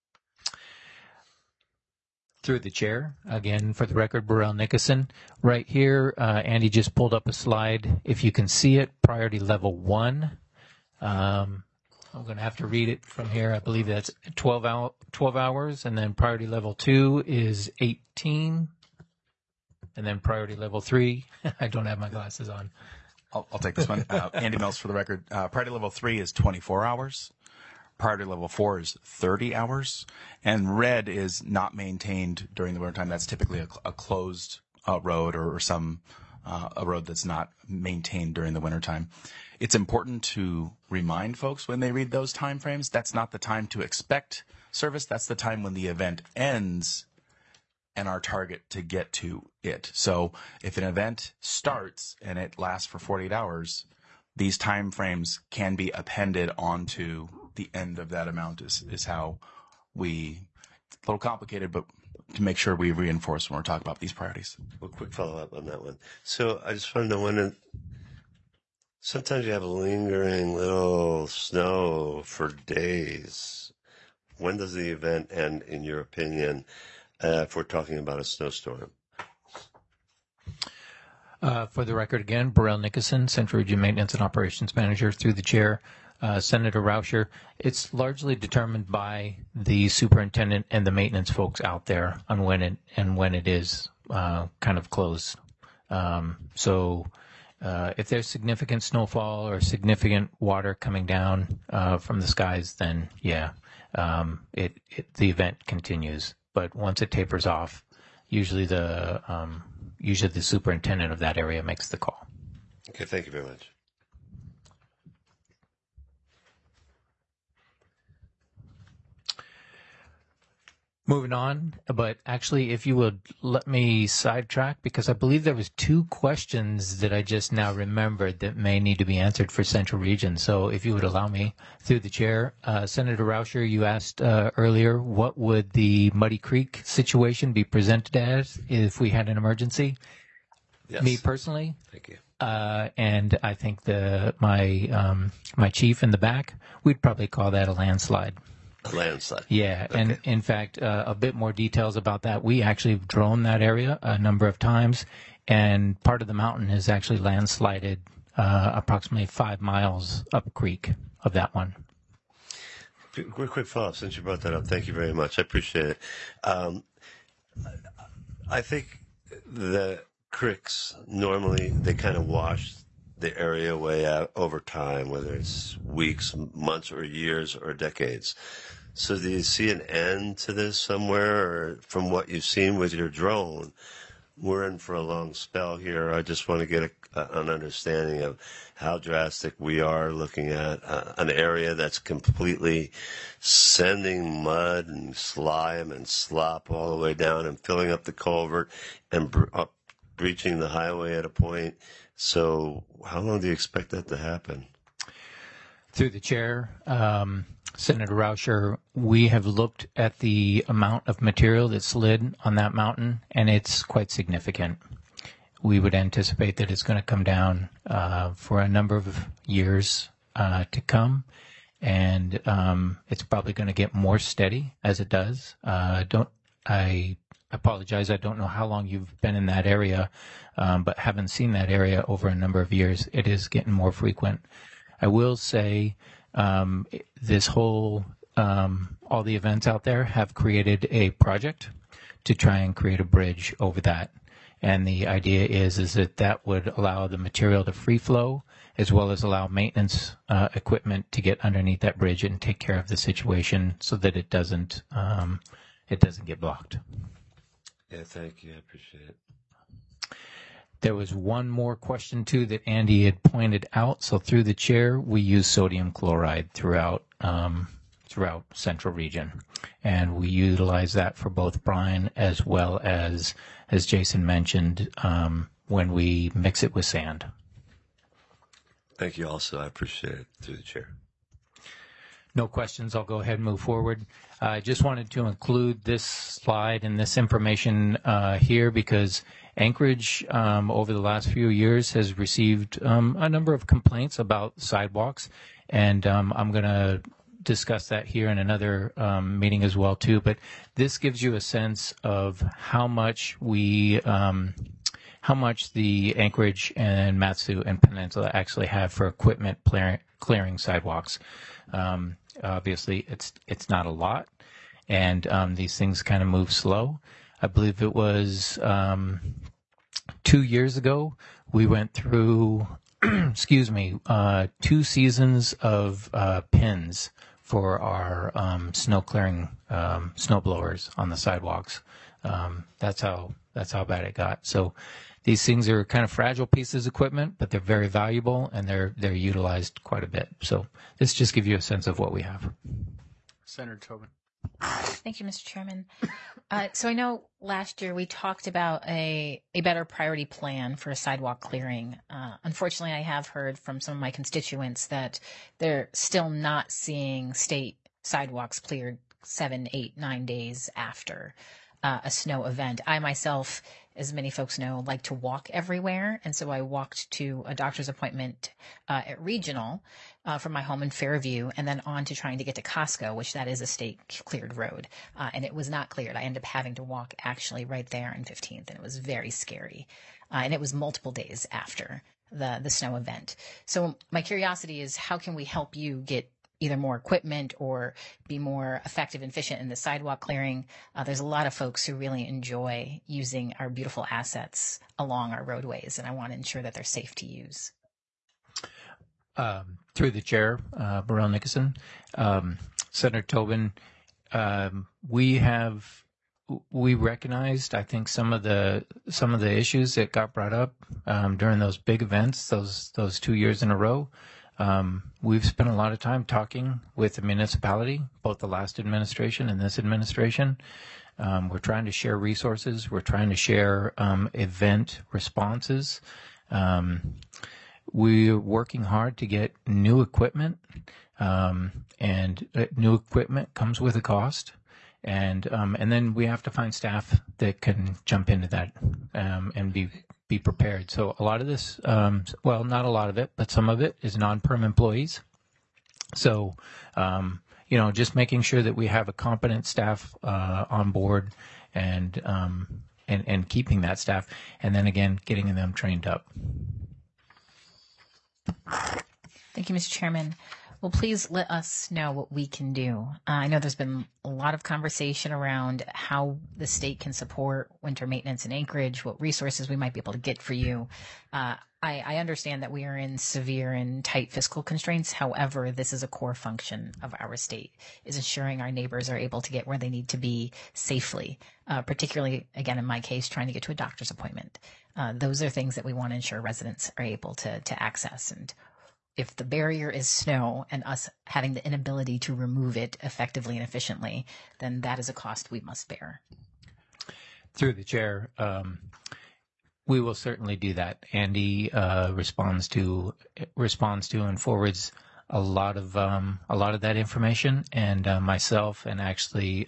Through the chair, again, for the record, Burrell Nickerson. Right here, Andy just pulled up a slide. If you can see it, priority level 1. I'm going to have to read it from here. I believe that's 12 hours, and then priority level 2 is 18, and then priority level 3. I don't have my glasses on. I'll take this one. Andy Mills for the record. Priority level 3 is 24 hours. Priority level 4 is 30 hours. And red is not maintained during the wintertime. That's typically a closed road or some a road that's not maintained during the wintertime. It's important to remind folks when they read those time frames, that's not the time to expect service. That's the time when the event ends and our target to get to it. So if an event starts and it lasts for 48 hours, these time frames can be appended onto the end of that amount is how it's a little complicated, but to make sure we reinforce when we're talking about these priorities. Well, quick follow-up on that one. So I just want to know sometimes you have a lingering little snow for days. When does the event end, in your opinion, if we're talking about a snowstorm? For the record, again, Burrell Nickerson, Central Region Maintenance and Operations Manager, through the chair. Senator Rauscher, it's largely determined by the superintendent and the maintenance folks out there on when it is kind of closed. So if there's significant snowfall or significant water coming down from the skies, then the event continues. But once it tapers off, usually the superintendent of that area makes the call. Okay, thank you very much. Moving on, but actually, if you would let me sidetrack, because I believe there was 2 questions that I just now remembered that may need to be answered for Central Region. So if you would allow me, through the chair, Senator Rauscher, you asked earlier, what would the Muddy Creek situation be presented as if we had an emergency? Yes. Me personally? Thank you. And I think my chief in the back, we'd probably call that a landslide. Landslide. Yeah, Okay. And in fact, a bit more details about that. We actually have droned that area a number of times, and part of the mountain is actually landslided approximately 5 miles up creek of that one. Quick follow-up, since you brought that up. Thank you very much. I appreciate it. I think the creeks, normally, they kind of wash the area way out over time, whether it's weeks, months, or years, or decades. So do you see an end to this somewhere, or from what you've seen with your drone? We're in for a long spell here. I just want to get an understanding of how drastic we are looking at an area that's completely sending mud and slime and slop all the way down and filling up the culvert and breaching the highway at a point. So how long do you expect that to happen? Through the chair, Senator Rauscher, we have looked at the amount of material that slid on that mountain, and it's quite significant. We would anticipate that it's going to come down for a number of years to come, and it's probably going to get more steady as it does. I apologize, I don't know how long you've been in that area, but haven't seen that area over a number of years. It is getting more frequent. I will say this whole, all the events out there have created a project to try and create a bridge over that. And the idea is that would allow the material to free flow, as well as allow maintenance equipment to get underneath that bridge and take care of the situation so that it doesn't get blocked. Yeah, thank you. I appreciate it. There was one more question, too, that Andy had pointed out. So through the chair, we use sodium chloride throughout Central Region. And we utilize that for both brine as well as Jason mentioned, when we mix it with sand. Thank you also. I appreciate it through the chair. No questions. I'll go ahead and move forward. I just wanted to include this slide and this information here because Anchorage, over the last few years, has received a number of complaints about sidewalks, and I'm going to discuss that here in another meeting as well, too. But this gives you a sense of how much the Anchorage and Matsu and Peninsula actually have for equipment clearing sidewalks. Obviously, it's not a lot, and these things kind of move slow. I believe it was 2 years ago, we went through, 2 seasons of pins for our snow clearing snow blowers on the sidewalks. That's how bad it got. So these things are kind of fragile pieces of equipment, but they're very valuable and they're utilized quite a bit. So this just gives you a sense of what we have. Senator Tobin. Thank you, Mr. Chairman. So I know last year we talked about a better priority plan for sidewalk clearing. Unfortunately, I have heard from some of my constituents that they're still not seeing state sidewalks cleared 7, 8, 9 days after a snow event. I myself, as many folks know, like to walk everywhere. And so I walked to a doctor's appointment at Regional from my home in Fairview and then on to trying to get to Costco, which that is a state cleared road. And it was not cleared. I ended up having to walk actually right there in 15th, and it was very scary. And it was multiple days after the snow event. So my curiosity is, how can we help you get either more equipment or be more effective and efficient in the sidewalk clearing? There's a lot of folks who really enjoy using our beautiful assets along our roadways, and I want to ensure that they're safe to use. Through the chair, Burrell Nickerson, Senator Tobin, we recognized, I think, some of the issues that got brought up during those big events, those 2 years in a row. We've spent a lot of time talking with the municipality, both the last administration and this administration. We're trying to share resources. We're trying to share event responses. We're working hard to get new equipment, and new equipment comes with a cost. And then we have to find staff that can jump into that and be prepared. So a lot of this, well, not a lot of it, but some of it is non-perm employees. So, just making sure that we have a competent staff on board and keeping that staff, and then again, getting them trained up. Thank you, Mr. Chairman. Well, please let us know what we can do. I know there's been a lot of conversation around how the state can support winter maintenance in Anchorage, what resources we might be able to get for you. I understand that we are in severe and tight fiscal constraints. However, this is a core function of our state, is ensuring our neighbors are able to get where they need to be safely, particularly, again, in my case, trying to get to a doctor's appointment. Those are things that we want to ensure residents are able to access. And if the barrier is snow and us having the inability to remove it effectively and efficiently, then that is a cost we must bear. Through the chair, we will certainly do that. Andy responds to and forwards a lot of that information, and myself and actually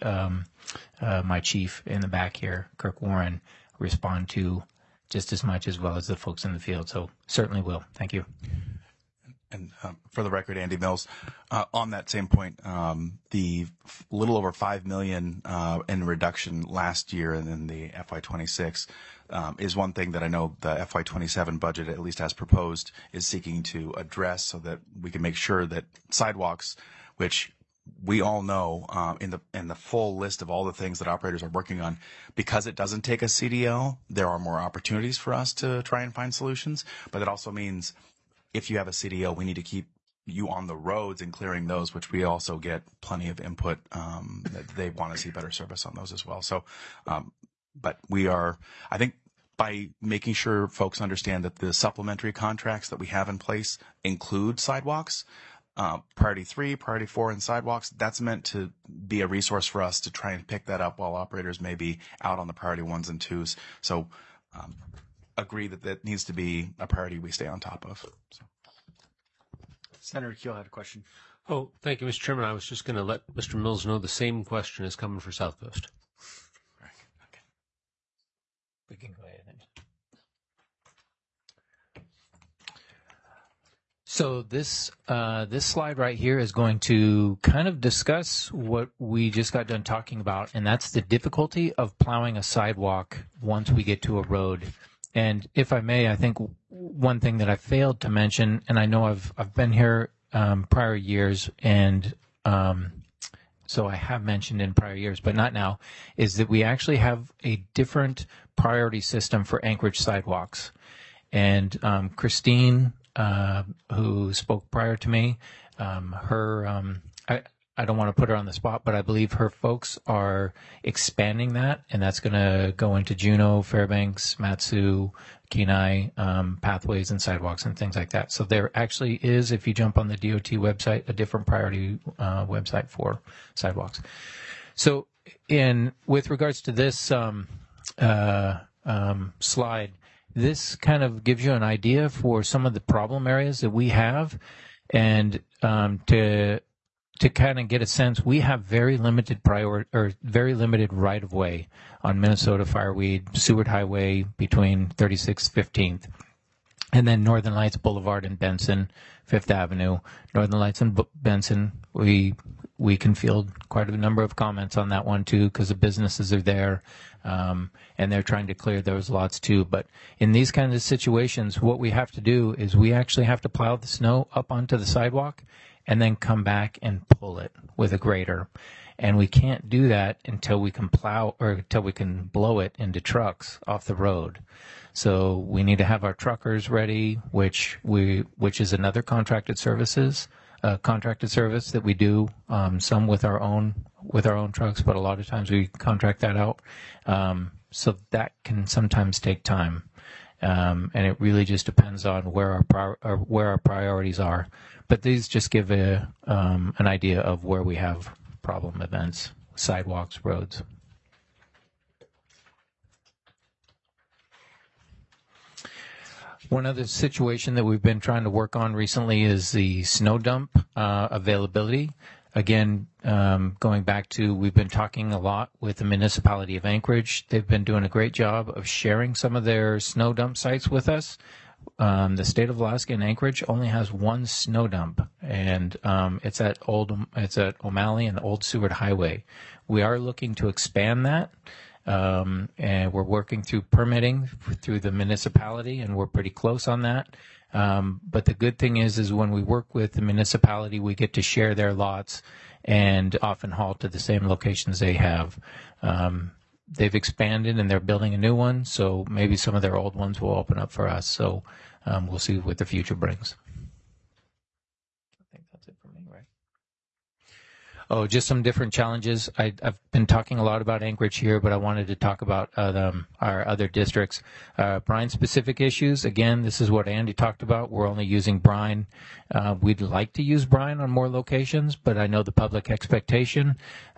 my chief in the back here, Kirk Warren, respond to just as much, as well as the folks in the field. So certainly will. Thank you. And for the record, Andy Mills, on that same point, the little over $5 million in reduction last year and then the FY26 is one thing that I know the FY27 budget, at least as proposed, is seeking to address, so that we can make sure that sidewalks, which we all know in the full list of all the things that operators are working on, because it doesn't take a CDL, there are more opportunities for us to try and find solutions. But it also means if you have a CDL, we need to keep you on the roads and clearing those, which we also get plenty of input that they want to see better service on those as well. So, but we are, I think, by making sure folks understand that the supplementary contracts that we have in place include sidewalks, priority 3, priority 4, and sidewalks, that's meant to be a resource for us to try and pick that up while operators may be out on the priority 1s and 2s. So, agree that needs to be a priority we stay on top of. So. Senator Keel had a question. Oh, thank you, Mr. Chairman. I was just going to let Mr. Mills know the same question is coming for South Coast. Okay. We can go ahead. So this slide right here is going to kind of discuss what we just got done talking about, and that's the difficulty of plowing a sidewalk once we get to a road. And if I may, I think one thing that I failed to mention, and I know I've been here prior years, and so I have mentioned in prior years, but not now, is that we actually have a different priority system for Anchorage sidewalks. And Christine, who spoke prior to me, I don't want to put her on the spot, but I believe her folks are expanding that, and that's going to go into Juneau, Fairbanks, Matsu, Kenai, pathways and sidewalks and things like that. So there actually is, if you jump on the DOT website, a different priority website for sidewalks. So with regards to this slide, this kind of gives you an idea for some of the problem areas that we have, and to kind of get a sense, we have very limited right of way on Minnesota Fireweed, Seward Highway between 36th, 15th, and then Northern Lights Boulevard in Benson, 5th Avenue. Northern Lights and Benson, we can field quite a number of comments on that one too, because the businesses are there, and they're trying to clear those lots too. But in these kinds of situations, what we have to do is we actually have to plow the snow up onto the sidewalk and then come back and pull it with a grader. And we can't do that until we can blow it into trucks off the road. So we need to have our truckers ready, which is another contracted service that we do, some with our own trucks, but a lot of times we contract that out. So that can sometimes take time. And it really just depends on where our priorities are. But these just give an idea of where we have problem events, sidewalks, roads. One other situation that we've been trying to work on recently is the snow dump availability. Again, going back to, we've been talking a lot with the municipality of Anchorage. They've been doing a great job of sharing some of their snow dump sites with us. The state of Alaska and Anchorage only has one snow dump, and it's at O'Malley and Old Seward Highway. We are looking to expand that, and we're working through permitting through the municipality, and we're pretty close on that. But the good thing is when we work with the municipality, we get to share their lots and often haul to the same locations they have. They've expanded and they're building a new one, so maybe some of their old ones will open up for us. So we'll see what the future brings. I think that's it for me, right? Oh, just some different challenges. I've been talking a lot about Anchorage here, but I wanted to talk about our other districts. Brine-specific issues. Again, this is what Andy talked about. We're only using brine. We'd like to use brine on more locations, but I know the public expectation,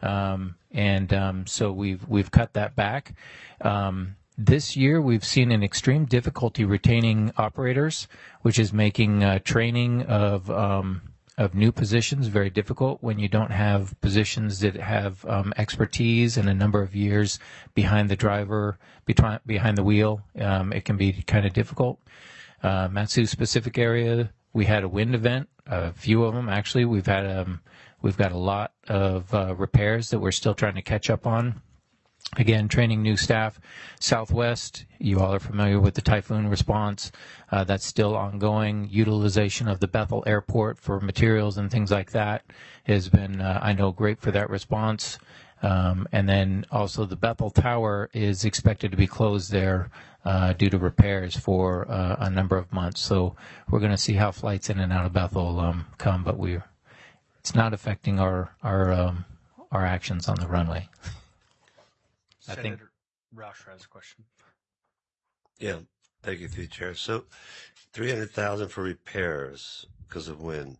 so we've cut that back. This year, we've seen an extreme difficulty retaining operators, which is making training of new positions very difficult when you don't have positions that have expertise and a number of years behind the driver, behind the wheel. It can be kind of difficult. Matsu specific area, we had a wind event, a few of them actually. We've got a lot of repairs that we're still trying to catch up on. Again, training new staff. Southwest, you all are familiar with the typhoon response. That's still ongoing. Utilization of the Bethel Airport for materials and things like that has been, I know, great for that response. And then also the Bethel Tower is expected to be closed there due to repairs for a number of months. So we're going to see how flights in and out of Bethel come, but it's not affecting our actions on the runway. I think Senator Roush has a question. Yeah, thank you, through the chair. So, $300,000 for repairs because of wind.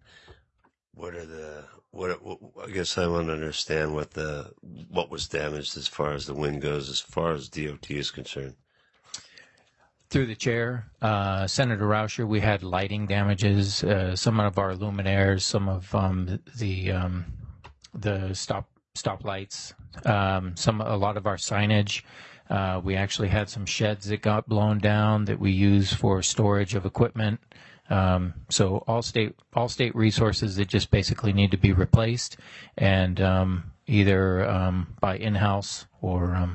I guess I want to understand what was damaged as far as the wind goes, as far as DOT is concerned. Through the chair, Senator Rauscher, we had lighting damages, some of our luminaires, some of the stop lights, a lot of our signage. We actually had some sheds that got blown down that we use for storage of equipment. So all state resources that just basically need to be replaced, and either by in-house or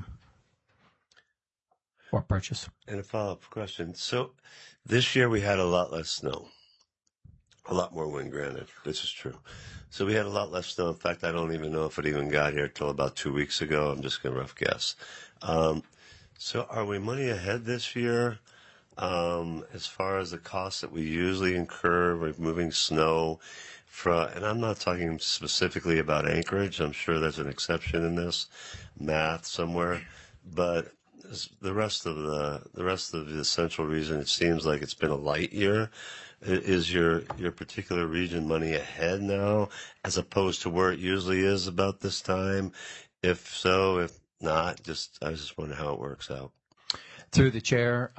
purchase. And a follow-up question. So this year we had a lot less snow, a lot more wind, granted. This is true. So we had a lot less snow. In fact, I don't even know if it even got here till about 2 weeks ago. I'm just going to rough guess. So are we money ahead this year as far as the costs that we usually incur removing snow? And I'm not talking specifically about Anchorage. I'm sure there's an exception in this math somewhere. But the rest of the central region, it seems like it's been a light year. Is your particular region money ahead now, as opposed to where it usually is about this time? If so, if not, I was just wondering how it works out. Through the chair,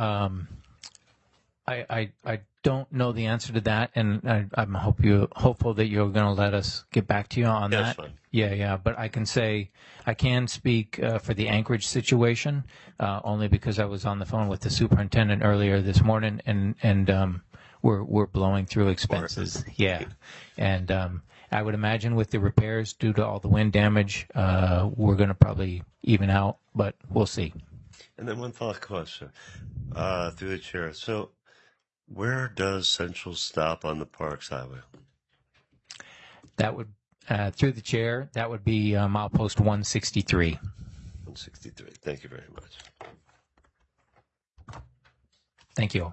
I don't know the answer to that, and I'm hopeful that you're going to let us get back to you on that. That's fine. Yeah. But I can speak for the Anchorage situation, only because I was on the phone with the superintendent earlier this morning, and we're blowing through expenses. Yeah, and I would imagine with the repairs due to all the wind damage, we're going to probably even out, but we'll see. And then one follow-up question through the chair. So where does Central stop on the Parks Highway? That would, through the chair, that would be milepost 163. 163. Thank you very much. Thank you.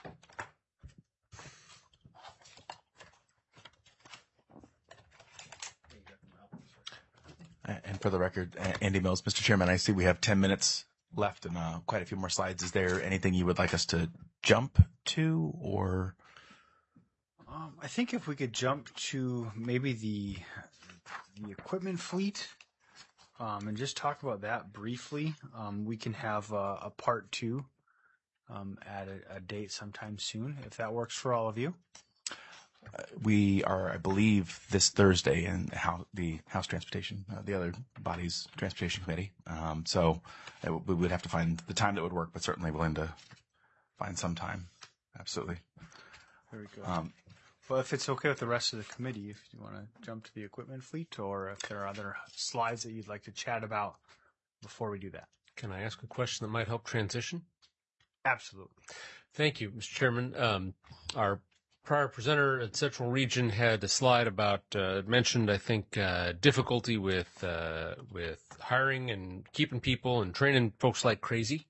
And for the record, Andy Mills, Mr. Chairman, I see we have 10 minutes left and quite a few more slides. Is there anything you would like us to jump to, or? I think if we could jump to maybe the equipment fleet, and just talk about that briefly. We can have a part 2 at a date sometime soon, if that works for all of you. We are, I believe, this Thursday in the House Transportation, the other body's Transportation Committee. So we would have to find the time that would work, but certainly willing to find some time. Absolutely. There we go. Well, if it's okay with the rest of the committee, if you want to jump to the equipment fleet, or if there are other slides that you'd like to chat about before we do that. Can I ask a question that might help transition? Absolutely. Thank you, Mr. Chairman. Our prior presenter at Central Region had a slide about mentioned, I think, difficulty with hiring and keeping people and training folks like crazy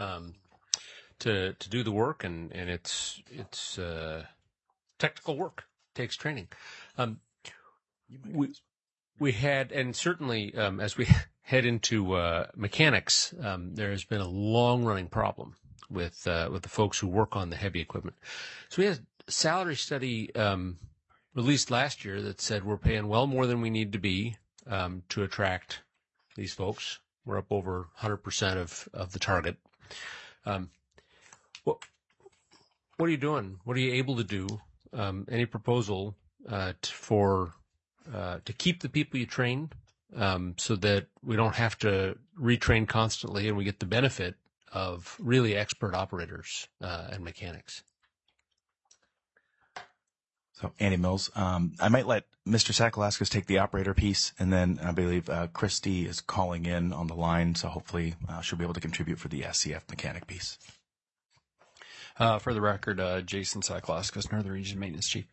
to do the work, and it's technical work. It takes training. We had, and certainly as we head into mechanics, there has been a long-running problem with the folks who work on the heavy equipment. So we had a salary study released last year that said we're paying well more than we need to be to attract these folks. We're up over 100% of the target. What are you doing? What are you able to do? Any proposal to keep the people you train so that we don't have to retrain constantly and we get the benefit of really expert operators and mechanics? So, Andy Mills, I might let Mr. Sakalauskas take the operator piece, and then I believe Christy is calling in on the line, so hopefully she'll be able to contribute for the SCF mechanic piece. For the record, Jason Sakalauskas, Northern Region Maintenance Chief.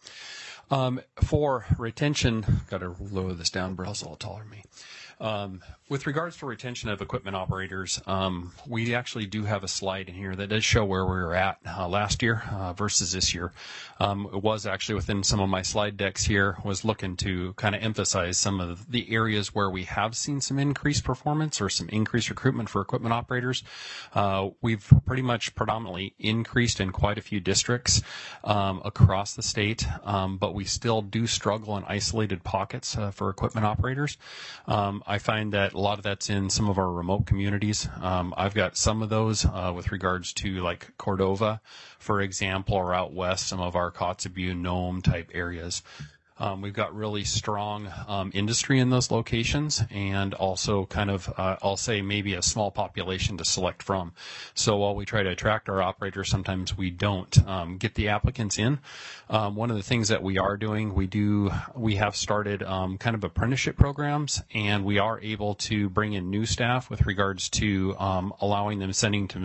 For retention, got to lower this down, Burrell's a little taller than me. With regards to retention of equipment operators, we actually do have a slide in here that does show where we were at last year versus this year. It was actually within some of my slide decks here, was looking to kind of emphasize some of the areas where we have seen some increased performance or some increased recruitment for equipment operators. We've pretty much predominantly increased in quite a few districts across the state, but we still do struggle in isolated pockets for equipment operators. I find that a lot of that's in some of our remote communities. I've got some of those with regards to like Cordova, for example, or out west, some of our Kotzebue, Nome type areas. We've got really strong industry in those locations, and also kind of, I'll say maybe a small population to select from. So while we try to attract our operators, sometimes we don't get the applicants in. One of the things that we are doing, we have started kind of apprenticeship programs, and we are able to bring in new staff with regards to allowing them, sending them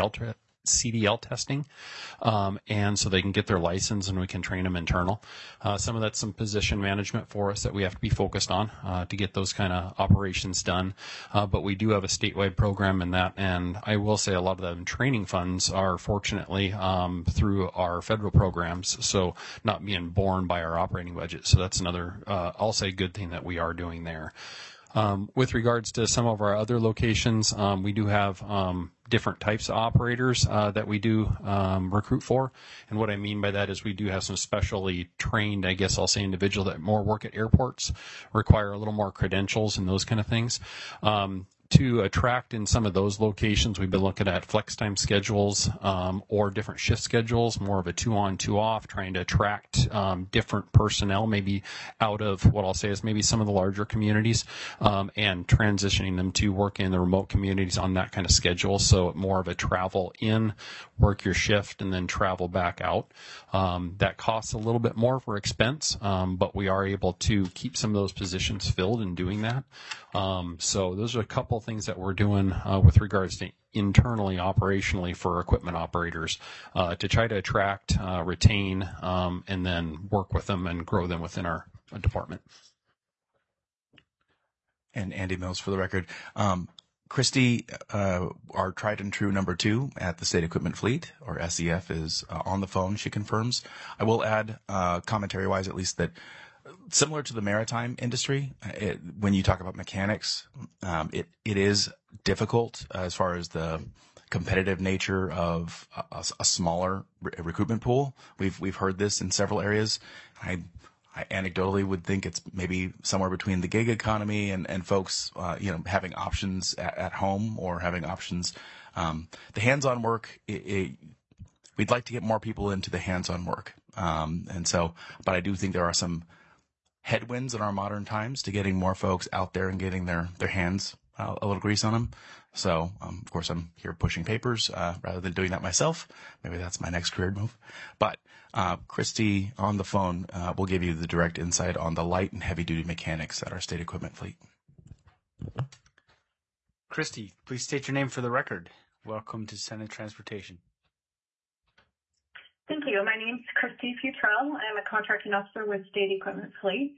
CDL testing, and so they can get their license and we can train them internal. Some of that's some position management for us that we have to be focused on to get those kind of operations done. But we do have a statewide program in that, and I will say a lot of the training funds are fortunately through our federal programs, so not being borne by our operating budget. So that's another, I'll say, good thing that we are doing there. With regards to some of our other locations, we do have different types of operators that we do recruit for. And what I mean by that is we do have some specially trained, I guess I'll say, individuals that more work at airports, require a little more credentials and those kind of things. To attract in some of those locations, we've been looking at flex time schedules or different shift schedules, more of a 2-on, 2-off, trying to attract different personnel, maybe out of what I'll say is maybe some of the larger communities, and transitioning them to work in the remote communities on that kind of schedule. So more of a travel in, work your shift, and then travel back out. That costs a little bit more for expense, but we are able to keep some of those positions filled in doing that. So those are a couple things that we're doing with regards to internally, operationally for equipment operators to try to attract, retain, and then work with them and grow them within our department. And Andy Mills, for the record. Christy, our tried and true number 2 at the State Equipment Fleet, or SEF, is on the phone. She confirms. I will add, commentary-wise at least, that similar to the maritime industry, when you talk about mechanics, it is difficult as far as the competitive nature of a smaller recruitment pool. We've heard this in several areas. I anecdotally would think it's maybe somewhere between the gig economy and folks, having options at home or having options. The hands-on work, we'd like to get more people into the hands-on work. But I do think there are some headwinds in our modern times to getting more folks out there and getting their hands a little grease on them. So, of course, I'm here pushing papers rather than doing that myself. Maybe that's my next career move. But Christy on the phone will give you the direct insight on the light and heavy-duty mechanics at our State Equipment Fleet. Christy, please state your name for the record. Welcome to Senate Transportation. Thank you. My name is Christy Futrell. I'm a contracting officer with State Equipment Fleet.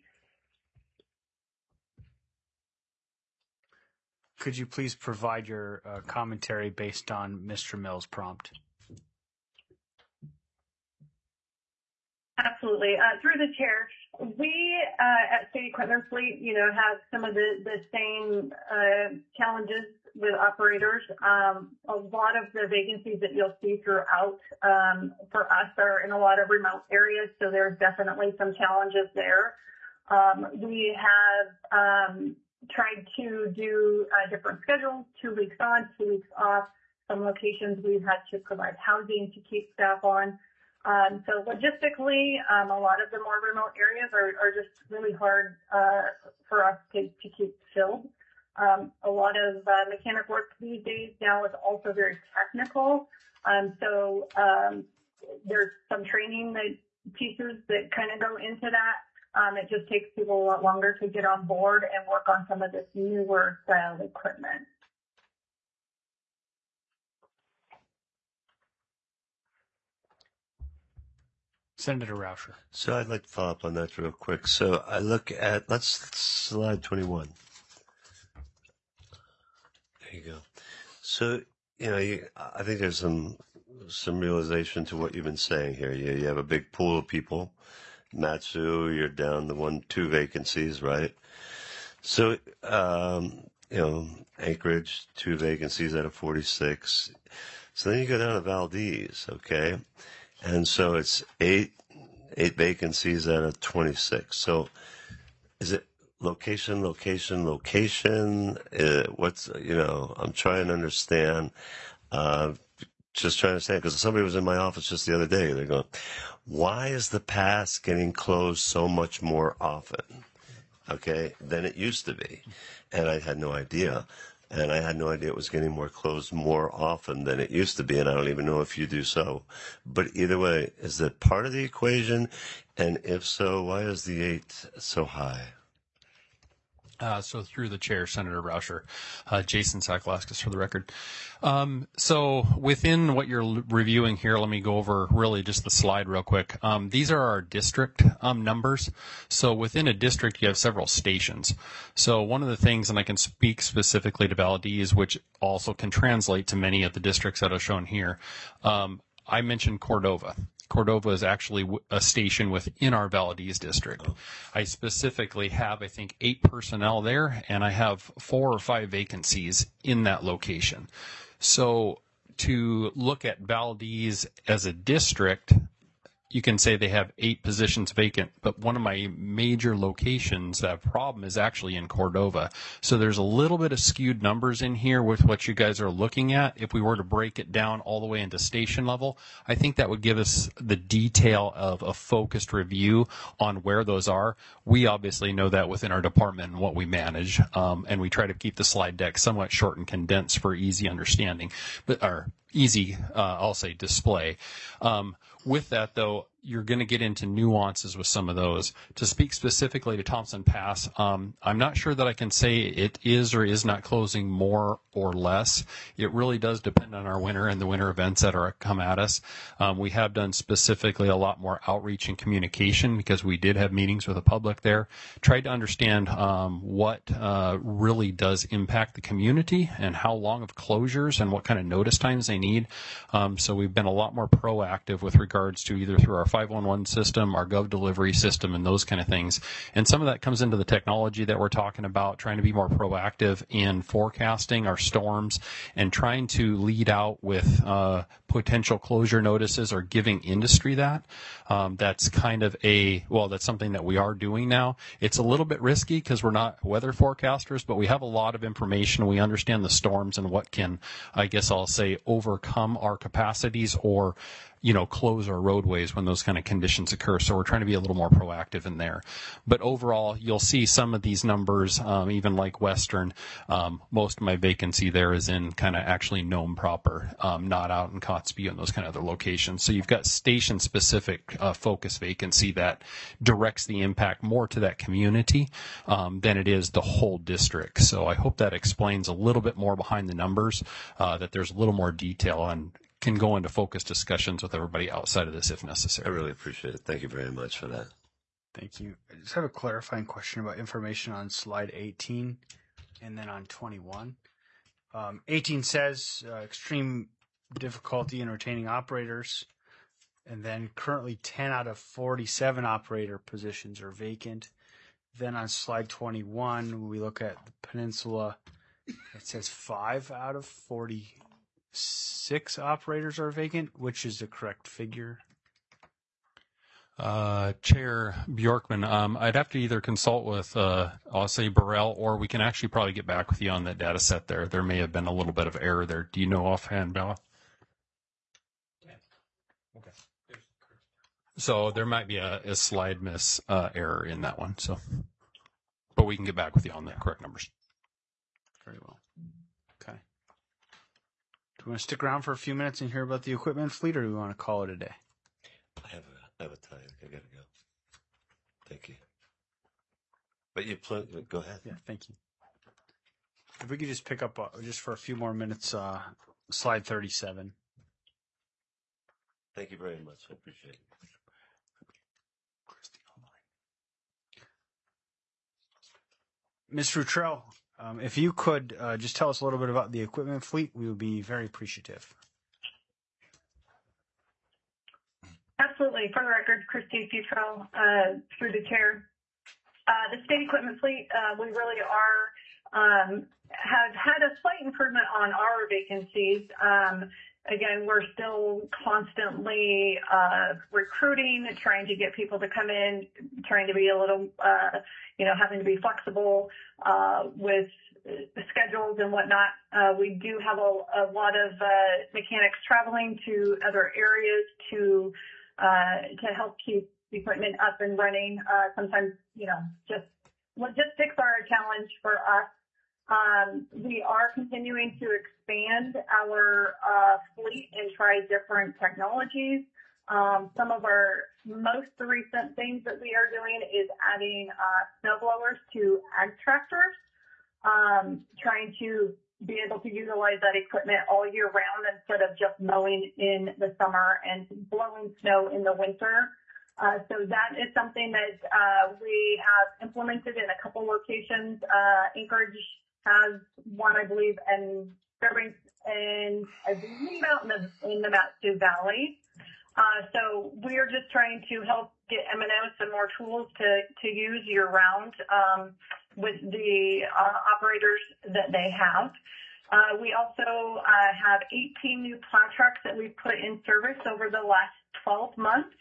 Could you please provide your commentary based on Mr. Mills' prompt? Absolutely. Through the chair, we at State Equipment Fleet, have some of the same challenges with operators. A lot of the vacancies that you'll see throughout for us are in a lot of remote areas, so there's definitely some challenges there. We have tried to do different schedules, 2 weeks on, 2 weeks off. Some locations we've had to provide housing to keep staff on. So logistically, a lot of the more remote areas are just really hard for us to keep filled. A lot of mechanic work these days now is also very technical. So there's some training pieces that kind of go into that. It just takes people a lot longer to get on board and work on some of this newer style equipment. Senator Rauscher. So I'd like to follow up on that real quick. So I look at, let's slide 21. There you go. So, I think there's some realization to what you've been saying here. You have a big pool of people. Matsu, you're down to 2 vacancies, right? So, Anchorage, 2 vacancies out of 46. So then you go down to Valdez, okay? And so it's eight vacancies out of 26. So is it location? What's, I'm trying to understand, just trying to understand, because somebody was in my office just the other day. They're going, why is the pass getting closed so much more often, okay, than it used to be? And I had no idea. And I had no idea it was getting more closed more often than it used to be, and I don't even know if you do so. But either way, is that part of the equation? And if so, why is the 8 so high? So through the chair, Senator Rauscher, Jason Sakalauskas for the record. So within what you're reviewing here, let me go over really just the slide real quick. These are our district numbers. So within a district, you have several stations. So one of the things, and I can speak specifically to Valdez, which also can translate to many of the districts that are shown here. I mentioned Cordova. Cordova is actually a station within our Valdez district. I specifically have, I think, 8 personnel there, and I have 4 or 5 vacancies in that location. So to look at Valdez as a district, you can say they have 8 positions vacant, but one of my major locations that problem is actually in Cordova. So there's a little bit of skewed numbers in here with what you guys are looking at. If we were to break it down all the way into station level, I think that would give us the detail of a focused review on where those are. We obviously know that within our department and what we manage, and we try to keep the slide deck somewhat short and condensed for easy understanding, or easy, I'll say, display. With that, though, you're going to get into nuances with some of those. To speak specifically to Thompson Pass, I'm not sure that I can say it is or is not closing more or less. It really does depend on our winter and the winter events that are come at us. We have done specifically a lot more outreach and communication because we did have meetings with the public there. Tried to understand what really does impact the community and how long of closures and what kind of notice times they need. So we've been a lot more proactive with regards to either through our 511 system, our Gov delivery system, and those kind of things. And some of that comes into the technology that we're talking about, trying to be more proactive in forecasting our storms and trying to lead out with potential closure notices or giving industry that. That's kind of that's something that we are doing now. It's a little bit risky because we're not weather forecasters, but we have a lot of information. We understand the storms and what can, I guess I'll say, overcome our capacities or close our roadways when those kind of conditions occur. So we're trying to be a little more proactive in there. But overall, you'll see some of these numbers, even like Western, most of my vacancy there is in kind of actually Nome proper, not out in Kotzebue and those kind of other locations. So you've got station-specific focus vacancy that directs the impact more to that community than it is the whole district. So I hope that explains a little bit more behind the numbers, that there's a little more detail and can go into focus discussions with everybody outside of this if necessary. I really appreciate it. Thank you very much for that. Thank you. I just have a clarifying question about information on slide 18 and then on 21. 18 says extreme difficulty in retaining operators, and then currently 10 out of 47 operator positions are vacant. Then on slide 21, when we look at the peninsula, it says 5 out of 46 operators are vacant. Which is the correct figure? Chair Bjorkman, I'd have to either consult with, I'll say Burrell, or we can actually probably get back with you on that data set there. There may have been a little bit of error there. Do you know offhand, Bella? Yeah. Okay. So there might be a slide miss error in that one. So, but we can get back with you on the correct numbers. Very well. Okay. Do we want to stick around for a few minutes and hear about the equipment fleet, or do we want to call it a day? I have a tie. I gotta go. Thank you. But go ahead. Yeah, thank you. If we could just pick up just for a few more minutes, slide 37. Thank you very much. I appreciate it. Ms. Futrell, if you could just tell us a little bit about the equipment fleet, we would be very appreciative. Absolutely. For the record, Christy Futrell, through the chair. The state equipment fleet, we really have had a slight improvement on our vacancies. Again, we're still constantly recruiting, trying to get people to come in, trying to be a little, having to be flexible with schedules and whatnot. We do have a lot of mechanics traveling to other areas to help keep the equipment up and running. Sometimes, just logistics are a challenge for us. We are continuing to expand our fleet and try different technologies. Some of our most recent things that we are doing is adding snow blowers to ag tractors, trying to be able to utilize that equipment all year round instead of just mowing in the summer and blowing snow in the winter. So that is something that we have implemented in a couple locations. Anchorage has one, I believe, and Fairbanks and I believe out in the Mat-Su Valley. So we are just trying to help get M&O some more tools to use year round with the operators that they have. We also have 18 new plow trucks that we've put in service over the last 12 months.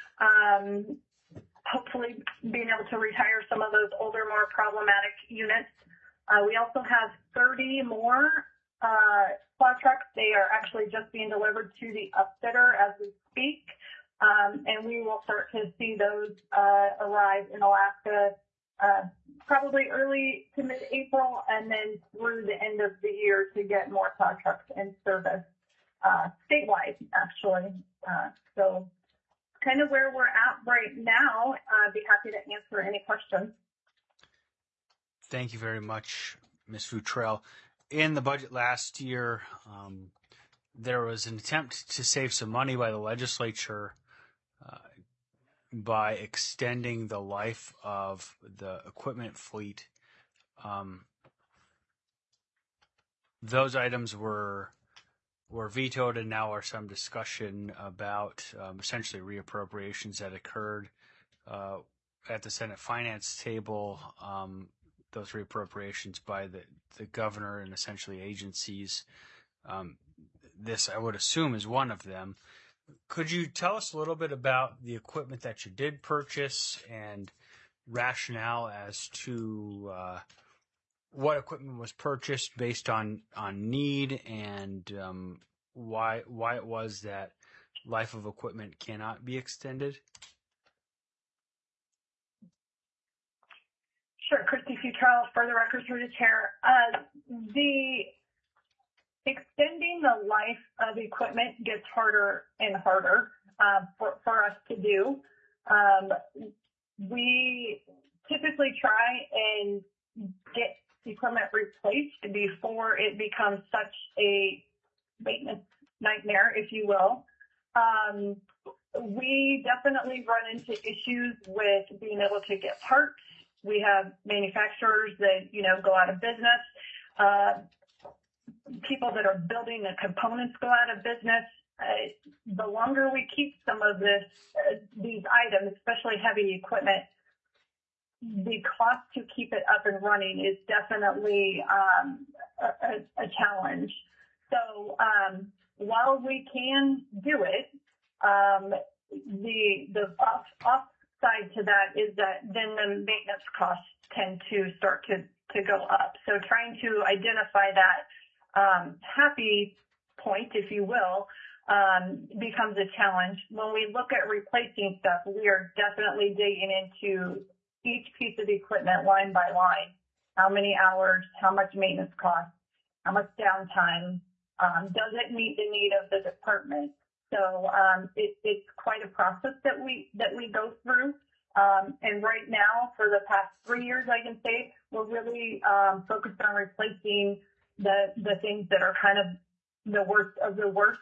Hopefully being able to retire some of those older, more problematic units. We also have 30 more plow trucks. They are actually just being delivered to the upfitter as we speak. And we will start to see those arrive in Alaska probably early to mid-April, and then through the end of the year to get more plow trucks in service statewide, actually. So kind of where we're at right now. I'd be happy to answer any questions. Thank you very much, Ms. Futrell. In the budget last year, there was an attempt to save some money by the legislature by extending the life of the equipment fleet. Those items were vetoed, and now are some discussion about essentially reappropriations that occurred at the Senate Finance table. Those reappropriations by the governor and essentially agencies. This, I would assume, is one of them. Could you tell us a little bit about the equipment that you did purchase and rationale as to what equipment was purchased based on need, and why it was that life of equipment cannot be extended? Sure, Christy Futrell, for the record through the chair. The extending the life of equipment gets harder and harder for us to do. We typically try and get equipment replaced before it becomes such a maintenance nightmare, if you will. We definitely run into issues with being able to get parts. We have manufacturers that, go out of business. People that are building the components go out of business. The longer we keep some of these items, especially heavy equipment, the cost to keep it up and running is definitely a challenge. So while we can do it, the upside to that is that then the maintenance costs tend to start to go up. So trying to identify that happy point, if you will, becomes a challenge. When we look at replacing stuff, we are definitely digging into each piece of equipment line by line. How many hours, how much maintenance costs, how much downtime, does it meet the need of the department? So it's quite a process that we go through. And right now, for the past 3 years, I can say, we're really focused on replacing the things that are kind of the worst of the worst.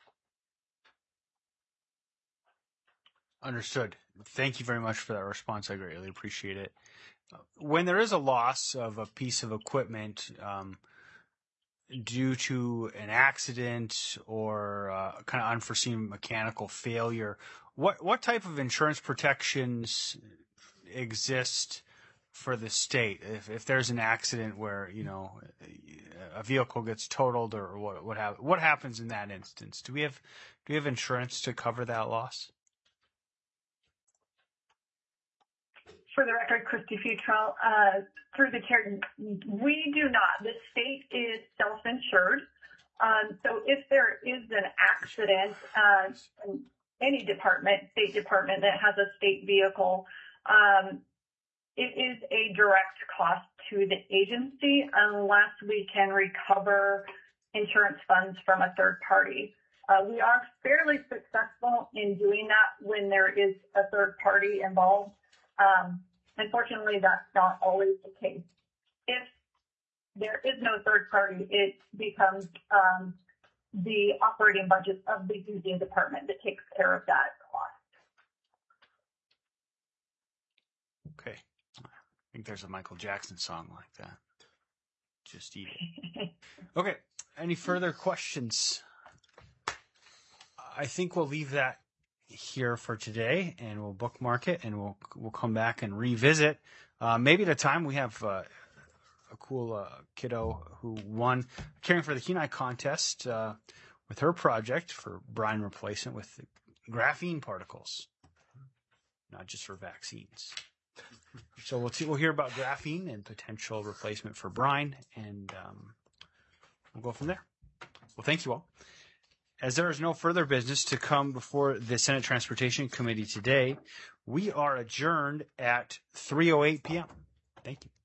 Understood. Thank you very much for that response. I greatly appreciate it. When there is a loss of a piece of equipment due to an accident or kind of unforeseen mechanical failure, what type of insurance protections exist for the state if there's an accident where a vehicle gets totaled or what happens in that instance? Do we have insurance to cover that loss? For the record, Christy Futrell, through the chair, we do not. The state is self-insured. So if there is an accident, any department, state department that has a state vehicle, it is a direct cost to the agency unless we can recover insurance funds from a third party. We are fairly successful in doing that when there is a third party involved. Unfortunately, that's not always the case. If there is no third party, it becomes the operating budget of the using department that takes care of that cost. Okay. I think there's a Michael Jackson song like that. Just eat it. Okay. Any further questions? I think we'll leave that here for today, and we'll bookmark it, and we'll come back and revisit. Maybe at a time we have a cool kiddo who won Caring for the Kenai contest with her project for brine replacement with graphene particles, not just for vaccines. So we'll hear about graphene and potential replacement for brine, and we'll go from there. Well, thank you all. As there is no further business to come before the Senate Transportation Committee today, we are adjourned at 3:08 p.m. Thank you.